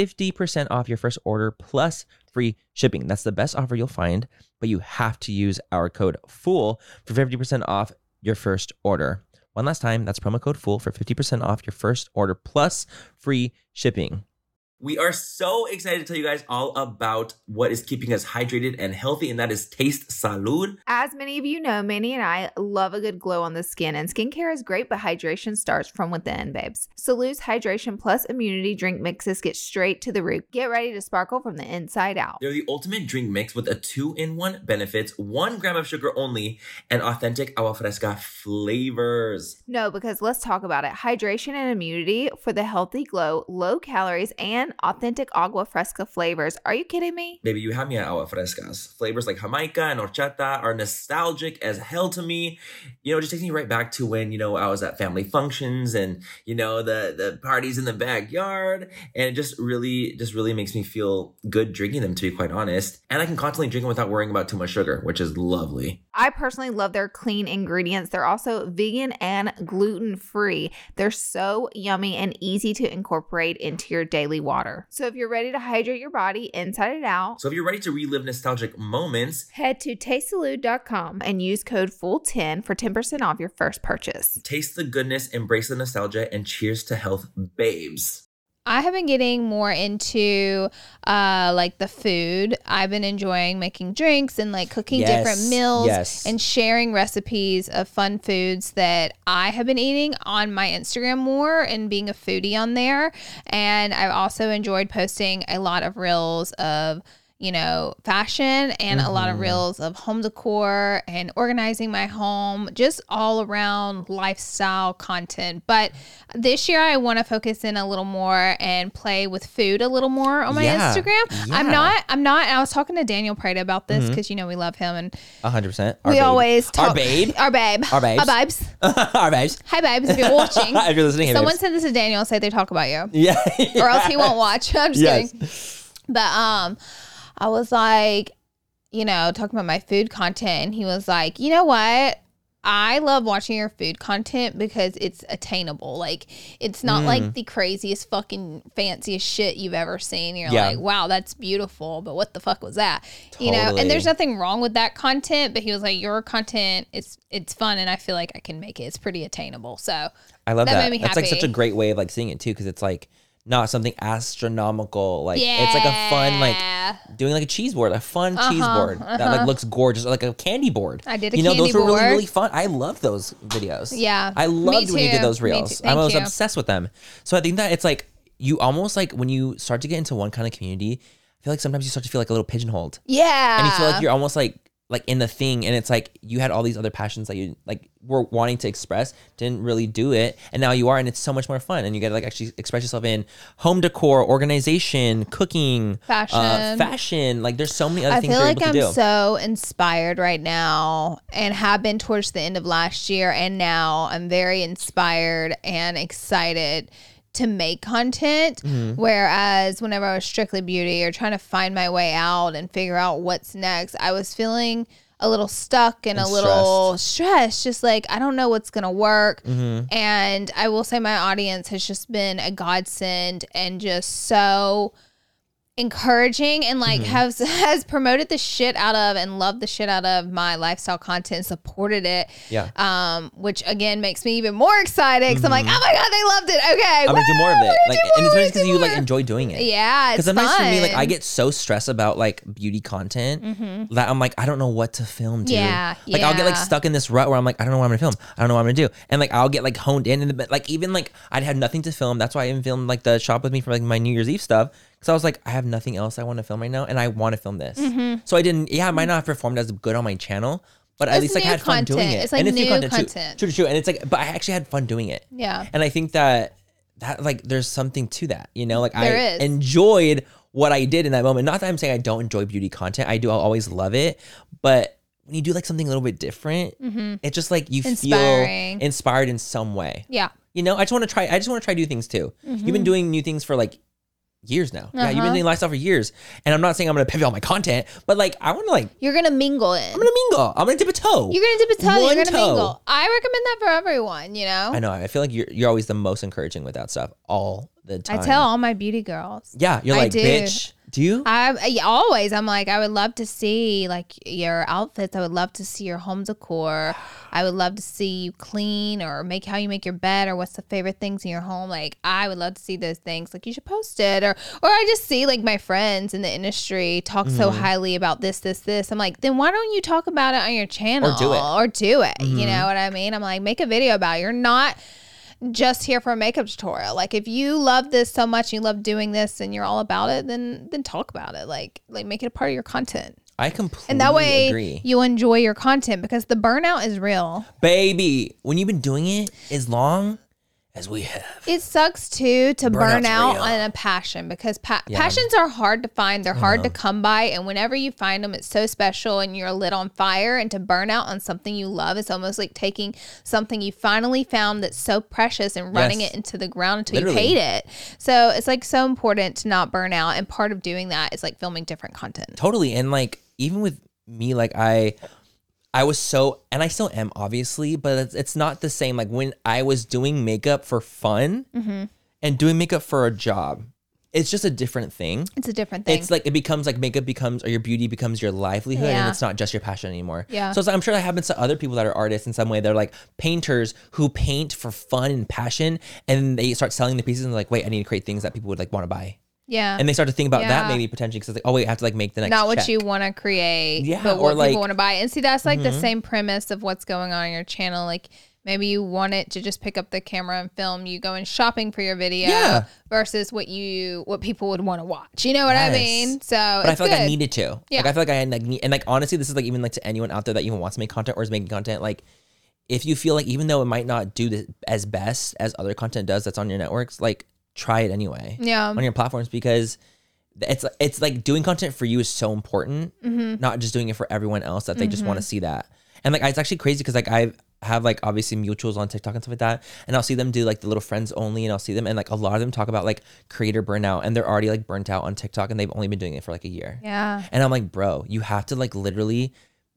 50% off your first order plus free shipping. That's the best offer you'll find, but you have to use our code FOOL for 50% off your first order. One last time, that's promo code FOOL for 50% off your first order plus free shipping. We are so excited to tell you guys all about what is keeping us hydrated and healthy, and that is Taste Salud. As many of you know, Manny and I love a good glow on the skin, and skincare is great, but hydration starts from within, babes. Salud's Hydration Plus Immunity Drink Mixes get straight to the root. Get ready to sparkle from the inside out. They're the ultimate drink mix with a 2-in-1 benefits, 1 gram of sugar only, and authentic agua fresca flavors. No, because let's talk about it. Hydration and immunity for the healthy glow, low calories, and authentic agua fresca flavors. Are you kidding me? Baby, you have me at agua frescas. Flavors like Jamaica and horchata are nostalgic as hell to me. Just takes me right back to when, I was at family functions and, the parties in the backyard. And it just really makes me feel good drinking them, to be quite honest. And I can constantly drink them without worrying about too much sugar, which is lovely. I personally love their clean ingredients. They're also vegan and gluten-free. They're so yummy and easy to incorporate into your daily water. So if you're ready to hydrate your body inside and out, so if you're ready to relive nostalgic moments, head to tastesalud.com and use code FOOL10 for 10% off your first purchase. Taste the goodness, embrace the nostalgia, and cheers to health, babes. I have been getting more into the food. I've been enjoying making drinks and cooking different meals and sharing recipes of fun foods that I have been eating on my Instagram more and being a foodie on there. And I've also enjoyed posting a lot of reels of fashion and a lot of reels of home decor and organizing my home, just all around lifestyle content. But this year I want to focus in a little more and play with food a little more on my Instagram. Yeah. I'm not, I was talking to Daniel Prada about this because, we love him and 100%. We always talk. Our babe. Our babe. Our babes. Our babes. Our babes. Hi babes, if you're watching. If you're listening, someone send this to Daniel and say they talk about you. Yeah. Or else he won't watch. I'm just kidding. But, I was talking about my food content, and he was like, you know what? I love watching your food content because it's attainable. It's not the craziest fucking fanciest shit you've ever seen. You're like, wow, that's beautiful, but what the fuck was that? Totally. And there's nothing wrong with that content, but he was like, your content, it's fun, and I feel like I can make it. It's pretty attainable. So I love that. Made me happy. That's such a great way of seeing it too, because it's not something astronomical. It's a fun, doing a cheese board, a fun cheese board that looks gorgeous, like a candy board. I did a candy board. Those were really, really fun. I love those videos. Yeah. I loved when you did those Me reels. too. I was obsessed with them. So I think that it's you almost when you start to get into one kind of community, I feel like sometimes you start to feel a little pigeonholed. Yeah. And you feel like you're almost in the thing, and it's you had all these other passions that you were wanting to express, didn't really do it, and now you are, and it's so much more fun, and you get to actually express yourself in home decor, organization, cooking, fashion. There's so many other things you're able to do. I'm so inspired right now, and have been towards the end of last year, and now I'm very inspired and excited to make content. Whereas whenever I was strictly beauty or trying to find my way out and figure out what's next, I was feeling a little stuck and a little stressed, just I don't know what's gonna work. And I will say my audience has just been a godsend and just so encouraging and has promoted the shit out of and loved the shit out of my lifestyle content, supported it, which again makes me even more excited because I'm like, oh my god, they loved it. Okay, I'm gonna do more of it. And it's because you enjoy doing it. Yeah, it's because sometimes fun. for me, I get so stressed about beauty content that I'm I don't know what to film, dude. Yeah, I'll get stuck in this rut where I'm I don't know what I'm gonna film. I don't know what I'm gonna do, and I'll get honed in and even I'd had nothing to film. That's why I even filmed the shop with me for my New Year's Eve stuff. So I was I have nothing else I want to film right now, and I want to film this. So I didn't. Yeah, I might not have performed as good on my channel, but at least I had fun doing it. It's and it's new content. True. And it's but I actually had fun doing it. Yeah. And I think that there's something to that. I is. enjoyed what I did in that moment. Not that I'm saying I don't enjoy beauty content. I do. I'll always love it. But when you do something a little bit different, it's just you Inspiring. feel inspired in some way. Yeah. I just want to try. I just want to try new things too. You've been doing new things for years now. Yeah, you've been doing lifestyle for years. And I'm not saying I'm going to pivot all my content, but like, I want to like, You're going to mingle in. I'm going to mingle. I'm going to dip a toe. You're going to dip a toe. You're One going to toe. mingle. I recommend that for everyone, you know? I know. I feel like you're always the most encouraging with that stuff all the time. I tell all my beauty girls. Yeah. You're I like, do. bitch. Do you? Always. I'm like, I would love to see like your outfits. I would love to see your home decor. I would love to see you clean or how you make your bed or what's the favorite things in your home. Like, I would love to see those things. Like, you should post it. Or I just see like my friends in the industry talk so highly about this. I'm like, then why don't you talk about it on your channel? Or do it. You know what I mean? I'm like, make a video about it. You're not just here for a makeup tutorial. Like, if you love this so much, you love doing this and you're all about it, then talk about it. Like make it a part of your content. I completely And that way agree. you enjoy your content, because the burnout is real. Baby, when you've been doing it as long as we have. It sucks too to burn Burnout's out real. on a passion, because passions are hard to find. They're hard to come by. And whenever you find them, it's so special and you're lit on fire. And to burn out on something you love, it's almost like taking something you finally found that's so precious and running Yes. it into the ground until Literally. you hate it. So it's like so important to not burn out. And part of doing that is like filming different content. Totally. And like, even with me, like I was so, and I still am obviously, but it's not the same. Like when I was doing makeup for fun and doing makeup for a job, it's just a different thing. It's a different thing. It's like, it becomes like makeup becomes, or your beauty becomes your livelihood, Yeah. and it's not just your passion anymore. Yeah. So it's like, I'm sure that happens to other people that are artists in some way. They're like painters who paint for fun and passion, and they start selling the pieces and they're like, wait, I need to create things that people would like want to buy. yeah. And they start to think about that Yeah. maybe potentially, because it's like, oh wait, I have to like make the next Not what check. you want to create, Yeah, but or what like- people want to buy. And see, that's like the same premise of what's going on your channel. Like, maybe you want it to just pick up the camera and film you going shopping for your video, Yeah. versus what people would want to watch. You know what I Yes. mean? So, But I feel like I needed to. Yeah. Like I feel like I had like and like honestly, this is like even like to anyone out there that even wants to make content or is making content. Like, if you feel like even though it might not do this as best as other content does that's on your networks, like try it anyway. Yeah. On your platforms, because it's like doing content for you is so important, not just doing it for everyone else that they just want to see that. And like it's actually crazy because like I have like obviously mutuals on TikTok and stuff like that, and I'll see them do like the little friends only, and I'll see them and like a lot of them talk about like creator burnout, and they're already like burnt out on TikTok and they've only been doing it for like a year. Yeah. And I'm like, bro, you have to like literally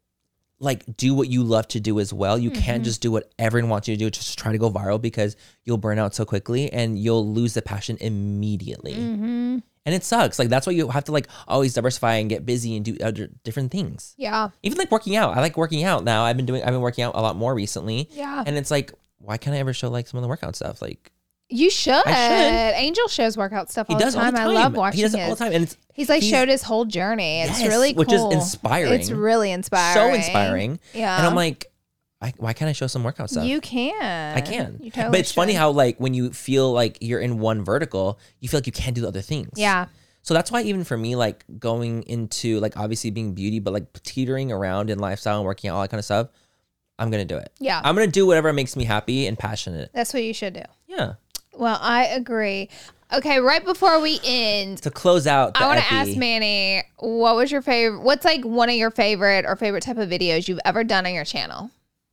like do what you love to do as well. You can't just do what everyone wants you to do, just try to go viral, because you'll burn out so quickly and you'll lose the passion immediately. And it sucks. Like that's why you have to like always diversify and get busy and do other different things. Yeah. Even like working out. I like working out now. I've been working out a lot more recently. Yeah. And it's like, why can't I ever show like some of the workout stuff? Like You should. I should. Angel shows workout stuff he all does the all time. the time. I love watching He does it his. all the time. And He's like he's- showed his whole journey. It's Yes, really cool. which is inspiring. It's really inspiring. so inspiring. Yeah. And I'm like, why can't I show some workout stuff? You can. I can. You totally But it's funny should. how like when you feel like you're in one vertical, you feel like you can't do other things. Yeah. So that's why even for me, like going into like obviously being beauty, but like teetering around in lifestyle and working out, all that kind of stuff, I'm going to do it. Yeah. I'm going to do whatever makes me happy and passionate. That's what you should do. Yeah. Well, I agree. Okay, right before we end, To close out the I want to epi, ask Manny, what was your favorite? What's like one of your favorite type of videos you've ever done on your channel?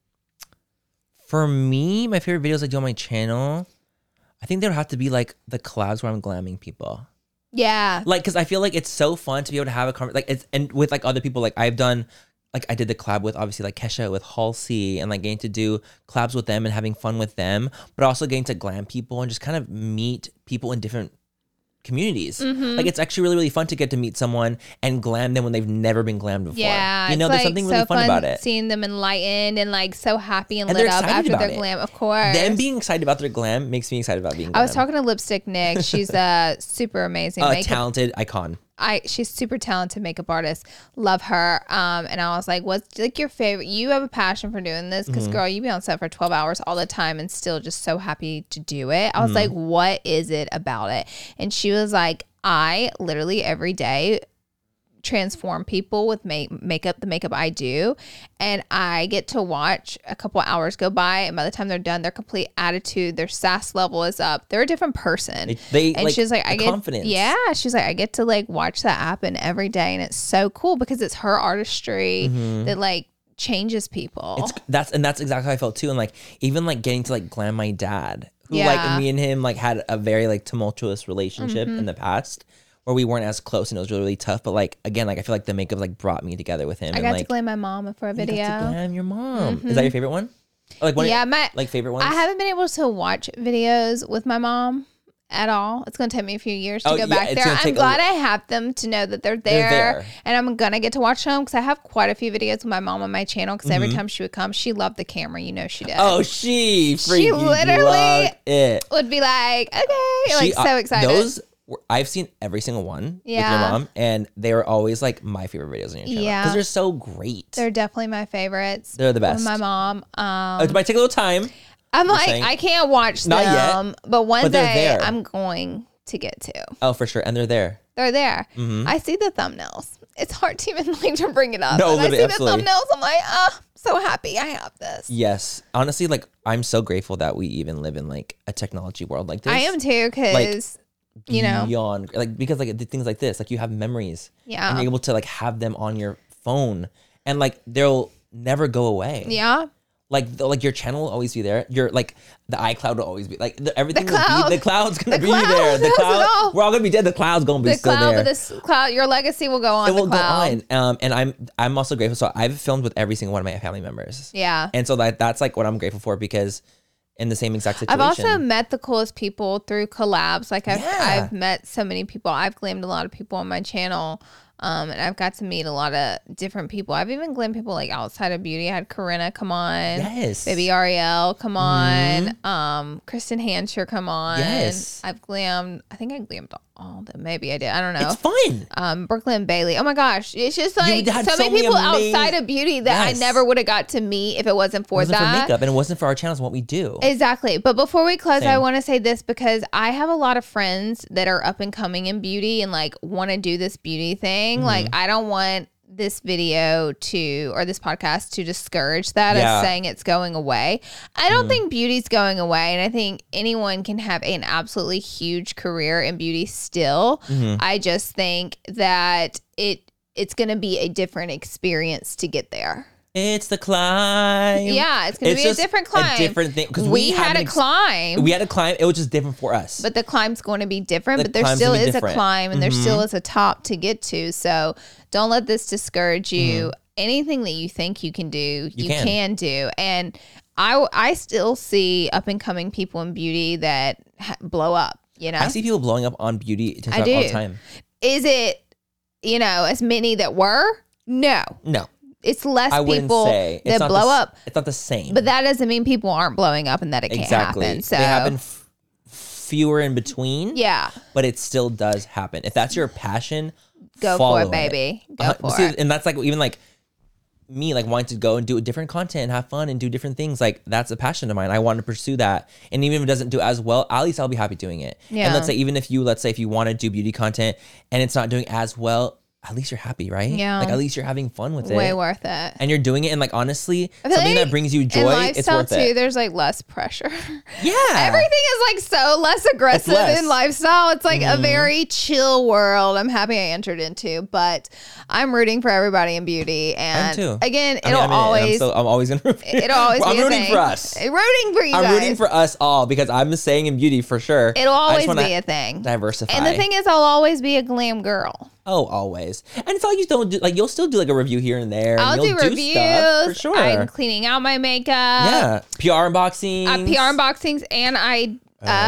For me, my favorite videos I do on my channel, I think there would have to be like the collabs where I'm glamming people. Yeah. Like, because I feel like it's so fun to be able to have a conversation, like it's, and with like other people, like I've done, like I did the collab with obviously like Kesha with Halsey, and like getting to do collabs with them and having fun with them, but also getting to glam people and just kind of meet people in different communities. Mm-hmm. Like it's actually really, really fun to get to meet someone and glam them when they've never been glammed before. Yeah. You know, it's, there's like, something so really fun about it. Seeing them enlightened and like so happy and And lit they're up excited after about their it. glam. Of course. Them being excited about their glam makes me excited about being glam. I was talking to Lipstick Nick. She's a super amazing a makeup. talented icon. She's super talented makeup artist. Love her. And I was like, what's like your favorite? You have a passion for doing this because girl, you be on set for 12 hours all the time and still just so happy to do it. I was like, what is it about it? And she was like, I literally every day transform people with makeup, the makeup I do, and I get to watch a couple hours go by, and by the time they're done, their complete attitude, their sass level is up. They're a different person. They And like, she's like, the I get confidence. Yeah, she's like, I get to like watch that happen every day, and it's so cool because it's her artistry that like changes people. That's exactly how I felt too. And like even like getting to like glam my dad, who Yeah. like me and him like had a very like tumultuous relationship in the past where we weren't as close and it was really, really tough. But like again, like I feel like the makeup like brought me together with him. I and got like to glam my mom for a you video. got to glam your mom. Is that your favorite one? Or, like one Yeah, of your, like favorite ones? I haven't been able to watch videos with my mom at all. It's going to take me a few years to Oh, go yeah, back it's there. gonna I'm take a glad I have them to know that they're there, there. and I'm going to get to watch them because I have quite a few videos with my mom on my channel because every time she would come, she loved the camera. You know she did. Oh, she freaking literally loved it. would be like, okay, like so excited. I've seen every single one with Yeah. your mom, and they were always like my favorite videos on your channel Yeah. because they're so great. They're definitely my favorites. They're the With best. my mom. It might take a little time. I'm like, saying- I can't watch Not yet, them, but one but they're day there. I'm going to get to. Oh, for sure, and they're there. They're there. Mm-hmm. I see the thumbnails. It's hard to even like to bring it up. No, and I see literally, absolutely. the thumbnails. I'm like, so happy I have this. Yes, honestly, like I'm so grateful that we even live in like a technology world like this. I am too, because you know, beyond like because like things like this, like you have memories, Yeah. and you're able to like have them on your phone, and like they'll never go away. yeah, Like your channel will always be there. Your like the iCloud will always be like everything. cloud. Will be, the cloud's gonna The be cloud there. The does it cloud. all. We're all gonna be dead. The cloud's gonna be the still cloud, there. but this cloud, your legacy will go on. It will the go cloud. on. And I'm also grateful. So I've filmed with every single one of my family members. Yeah. And so that's like what I'm grateful for because in the same exact situation. I've also met the coolest people through collabs. Like Yeah. I've met so many people. I've glammed a lot of people on my channel. And I've got to meet a lot of different people. I've even glammed people like outside of beauty. I had Corinna come on. Yes. Baby Ariel come on. Kristen Hansher come on. Yes. I've glammed. I think I glammed all of them. Maybe I did. I don't know. It's fun. Brooklyn Bailey. Oh my gosh. It's just like had so so many many people amazing- outside of beauty that Yes. I never would have got to meet if it wasn't for It wasn't that. for makeup and it wasn't for our channels and what we do. Exactly. But before we close, I Same. want to say this because I have a lot of friends that are up and coming in beauty and like want to do this beauty thing. Mm-hmm. Like, I don't want this video or this podcast to discourage that Yeah. as saying it's going away. I don't think beauty's going away. And I think anyone can have an absolutely huge career in beauty still. I just think that it's going to be a different experience to get there. It's the climb. Yeah, it's going to be a just different climb. A different thing. Because We had a climb. We had a climb. It was just different for us. But the climb's going to be different, The but there climb's still gonna be is different. a climb and there still is a top to get to. So don't let this discourage you. Anything that you think you can do, you can. can do. And I still see up and coming people in beauty that blow up, you know? I see people blowing up on beauty TikTok all do. the time. Is it, as many that were? No. No, It's less I wouldn't people say that it's not blow the, up. It's not the same. But that doesn't mean people aren't blowing up and that it can't exactly. happen. So They happen fewer in between. yeah, But it still does happen. If that's your passion, go follow for it, baby. Go for See, it. And that's like even like me, like wanting to go and do different content and have fun and do different things. Like that's a passion of mine. I want to pursue that. And even if it doesn't do as well, at least I'll be happy doing it. Yeah. And let's say if you want to do beauty content and it's not doing as well, at least you're happy, right? Yeah. Like at least you're having fun with it. Way worth it. And you're doing it, and like honestly, I feel something like that brings you in joy, it's lifestyle worth too, it. there's like less pressure. Yeah, Everything is like so less aggressive less. in lifestyle. It's like a very chill world. I'm happy I entered into, but I'm rooting for everybody in beauty. And too. again, I mean, I'm always gonna. it'll always I'm be a rooting thing. for us. Rooting for you I'm guys. rooting for us all because I'm saying in beauty for sure. It'll I always just wanna be a thing. diversify. And the thing is, I'll always be a glam girl. Oh, always. And it's all you don't do. Like you'll still do like a review here and there. I'll and do you'll reviews. stuff for sure. I'm cleaning out my makeup. Yeah, PR unboxings. PR unboxings, and I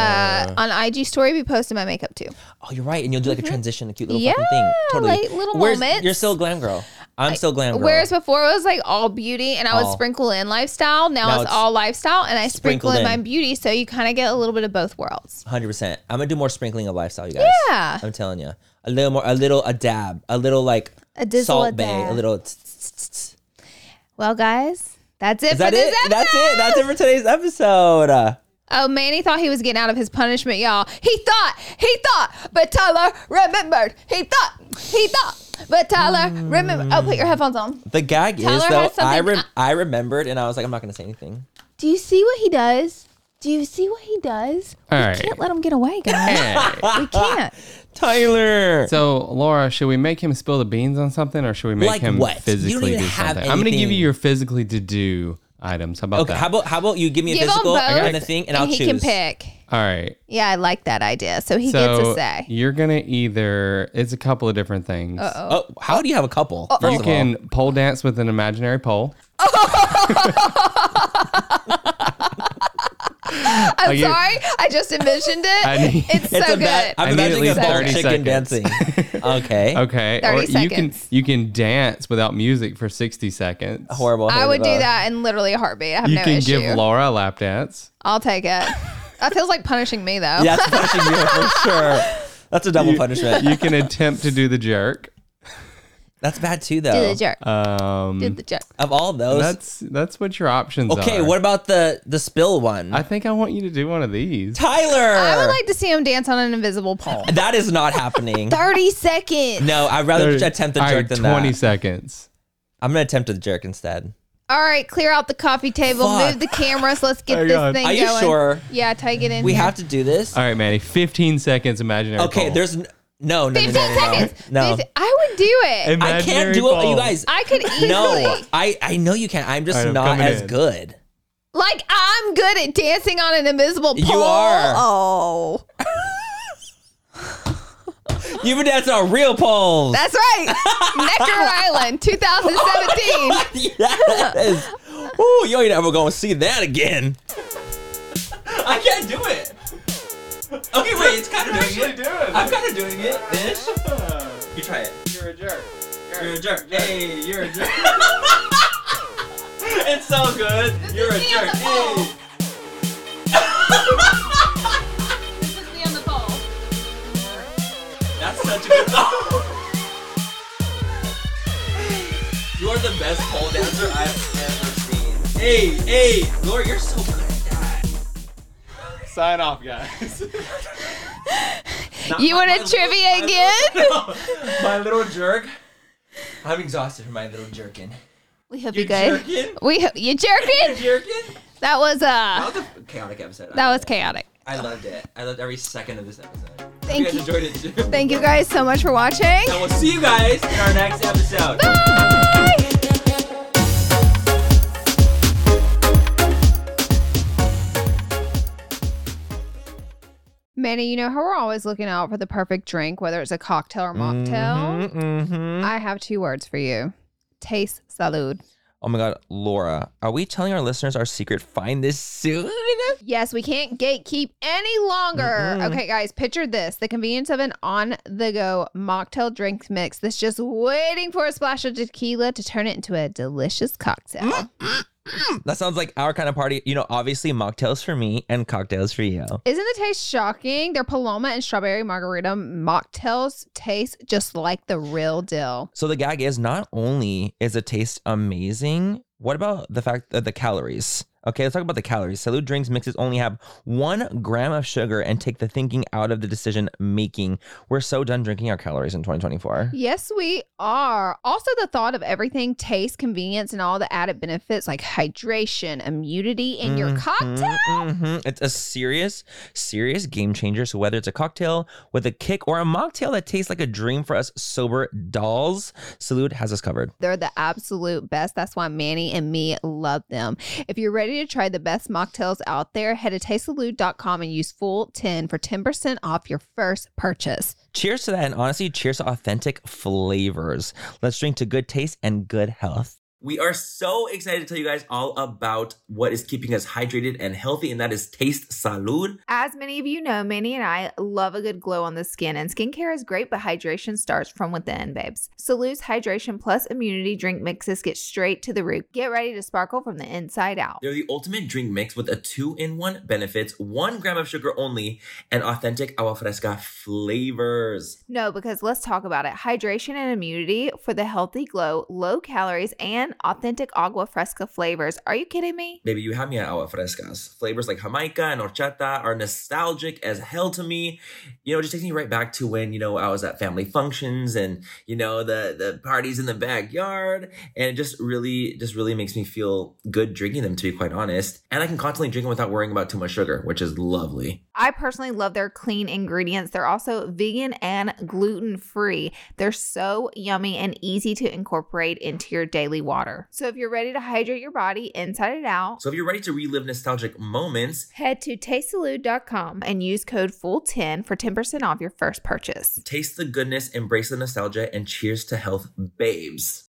on IG story be posting my makeup too. Oh, you're right. And you'll do like a transition, a cute little Yeah, fucking thing. Totally. like little moments. You're still a glam girl. I'm still glam girl. Whereas before it was like all beauty and I would All. sprinkle in lifestyle. Now it's all lifestyle and I sprinkle in my beauty. So you kind of get a little bit of both worlds. 100%. I'm gonna do more sprinkling of lifestyle, you guys. Yeah. I'm telling you. A little more, a dab, a little like A dizzle, Salt a Bay, dab. a little. Well, guys, that's it Is for that this it? episode. That's it. That's it for today's episode. Oh, Manny thought he was getting out of his punishment, y'all. He thought, but Tyler remembered. He thought, but Tyler remembered. Oh, put your headphones on. The gag Tyler is though has something- I remembered and I was like, I'm not gonna say anything. Do you see what he does? Do you see what he does? All We right. can't let him get away, guys. We can't. Tyler. So, Laura, should we make him spill the beans on something or should we make Like him what? You don't physically even do have something? I'm going to give you anything. your physically to do items. How about Okay, that? how about you give me a Give him physical both, and a thing, and I'll he choose. can pick. All right. Yeah, I like that idea. So he gets a say. You're going to either, it's a couple of different things. Oh, how do you have a couple? First You of all, can pole dance with an imaginary pole. I'm sorry. I just envisioned it. It's so good. I'm I need at imagining a least bald 30 chicken seconds. dancing. Okay. Okay. 30 or seconds. you can dance without music for 60 seconds. Horrible. I would do that in literally a heartbeat. I have You no can issue. give Laura a lap dance. I'll take it. That feels like punishing me, though. Yeah, that's punishing you for sure. That's a double punishment. You can attempt to do the jerk. That's bad too, Do though. the jerk. Do the jerk. Of all those, That's what your options are. okay. What about the spill one? I think I want you to do one of these. Tyler. I would like to see him dance on an invisible pole. That is not happening. 30 seconds. No, I'd rather attempt the All jerk right, than 20 that. seconds. I'm gonna attempt the jerk instead. All right, clear out the coffee table. Fuck. Move the cameras. Let's get Hang this on. thing Are going. you sure? Yeah, take it in We here. have to do this. All right, Manny. 15 seconds imaginary Okay, pole. there's no 15 no. seconds. No, 15 I would do it. I can't do it. You guys. I could easily. No, I know you can. I'm just All right, I'm not coming as in. good. Like, I'm good at dancing on an invisible pole. You are. Oh. You've been dancing on real poles. That's right. Necker Island, 2017. Yes. Ooh, you ain't ever gonna see that again. I can't do it. Okay, wait, it's kind of doing it. I'm kind of doing it. Ish. You try it. You're a jerk. You're a jerk. Hey, you're a jerk. It's so good. You're a jerk. Hey. This is me on the pole. That's such a good. You are the best pole dancer I've ever seen. Hey, Laura, you're so good at that. Sign off, guys. You want a trivia again? My little jerk. I'm exhausted from my little jerkin. We hope You you guys. jerking? You jerking? Jerking? That was That was a chaotic episode. that was chaotic. I loved it. I loved every second of this episode. Thank you you. guys enjoyed it too. Thank you guys so much for watching. And we'll see you guys in our next episode. Bye. Manny, you know how we're always looking out for the perfect drink, whether it's a cocktail or mocktail? Mm-hmm. I have 2 words for you. Taste salud. Oh my God, Laura, are we telling our listeners our secret? Find this soon. Yes, we can't gatekeep any longer. Okay, guys, picture this. The convenience of an on-the-go mocktail drink mix that's just waiting for a splash of tequila to turn it into a delicious cocktail. That sounds like our kind of party. You know, obviously mocktails for me and cocktails for you. Isn't the taste shocking? Their Paloma and Strawberry Margarita mocktails taste just like the real deal. So the gag is not only is the taste amazing, what about the fact that the calories? Okay, let's talk about the calories. Salud drinks mixes only have 1 gram of sugar and take the thinking out of the decision making. We're so done drinking our calories in 2024. Yes, we are. Also, the thought of everything, taste, convenience, and all the added benefits like hydration, immunity in your cocktail. It's a serious game changer. So whether it's a cocktail with a kick or a mocktail that tastes like a dream for us sober dolls, Salud has us covered. They're the absolute best. That's why Manny and me love them. If you're ready to try the best mocktails out there, head to tastesalud.com and use full10 for 10% off your first purchase. Cheers to that, and honestly, cheers to authentic flavors. Let's drink to good taste and good health. We are so excited to tell you guys all about what is keeping us hydrated and healthy, and that is Taste Salud. As many of you know, Manny and I love a good glow on the skin, and skincare is great, but hydration starts from within, babes. Salud's Hydration Plus Immunity Drink Mixes get straight to the root. Get ready to sparkle from the inside out. They're the ultimate drink mix with a 2-in-1 benefits, 1 gram of sugar only, and authentic agua fresca flavors. No, because let's talk about it. Hydration and immunity for the healthy glow, low calories, and authentic agua fresca flavors. Are you kidding me? Baby, you have me at agua frescas. Flavors like Jamaica and horchata are nostalgic as hell to me. You know, it just takes me right back to when, you know, I was at family functions and, you know, the parties in the backyard. And it just really makes me feel good drinking them, to be quite honest. And I can constantly drink them without worrying about too much sugar, which is lovely. I personally love their clean ingredients. They're also vegan and gluten-free. They're so yummy and easy to incorporate into your daily water. So if you're ready to hydrate your body inside and out, So if you're ready to relive nostalgic moments, head to tastesalud.com and use code FULL10 for 10% off your first purchase. taste the goodness, embrace the nostalgia, and cheers to health, babes.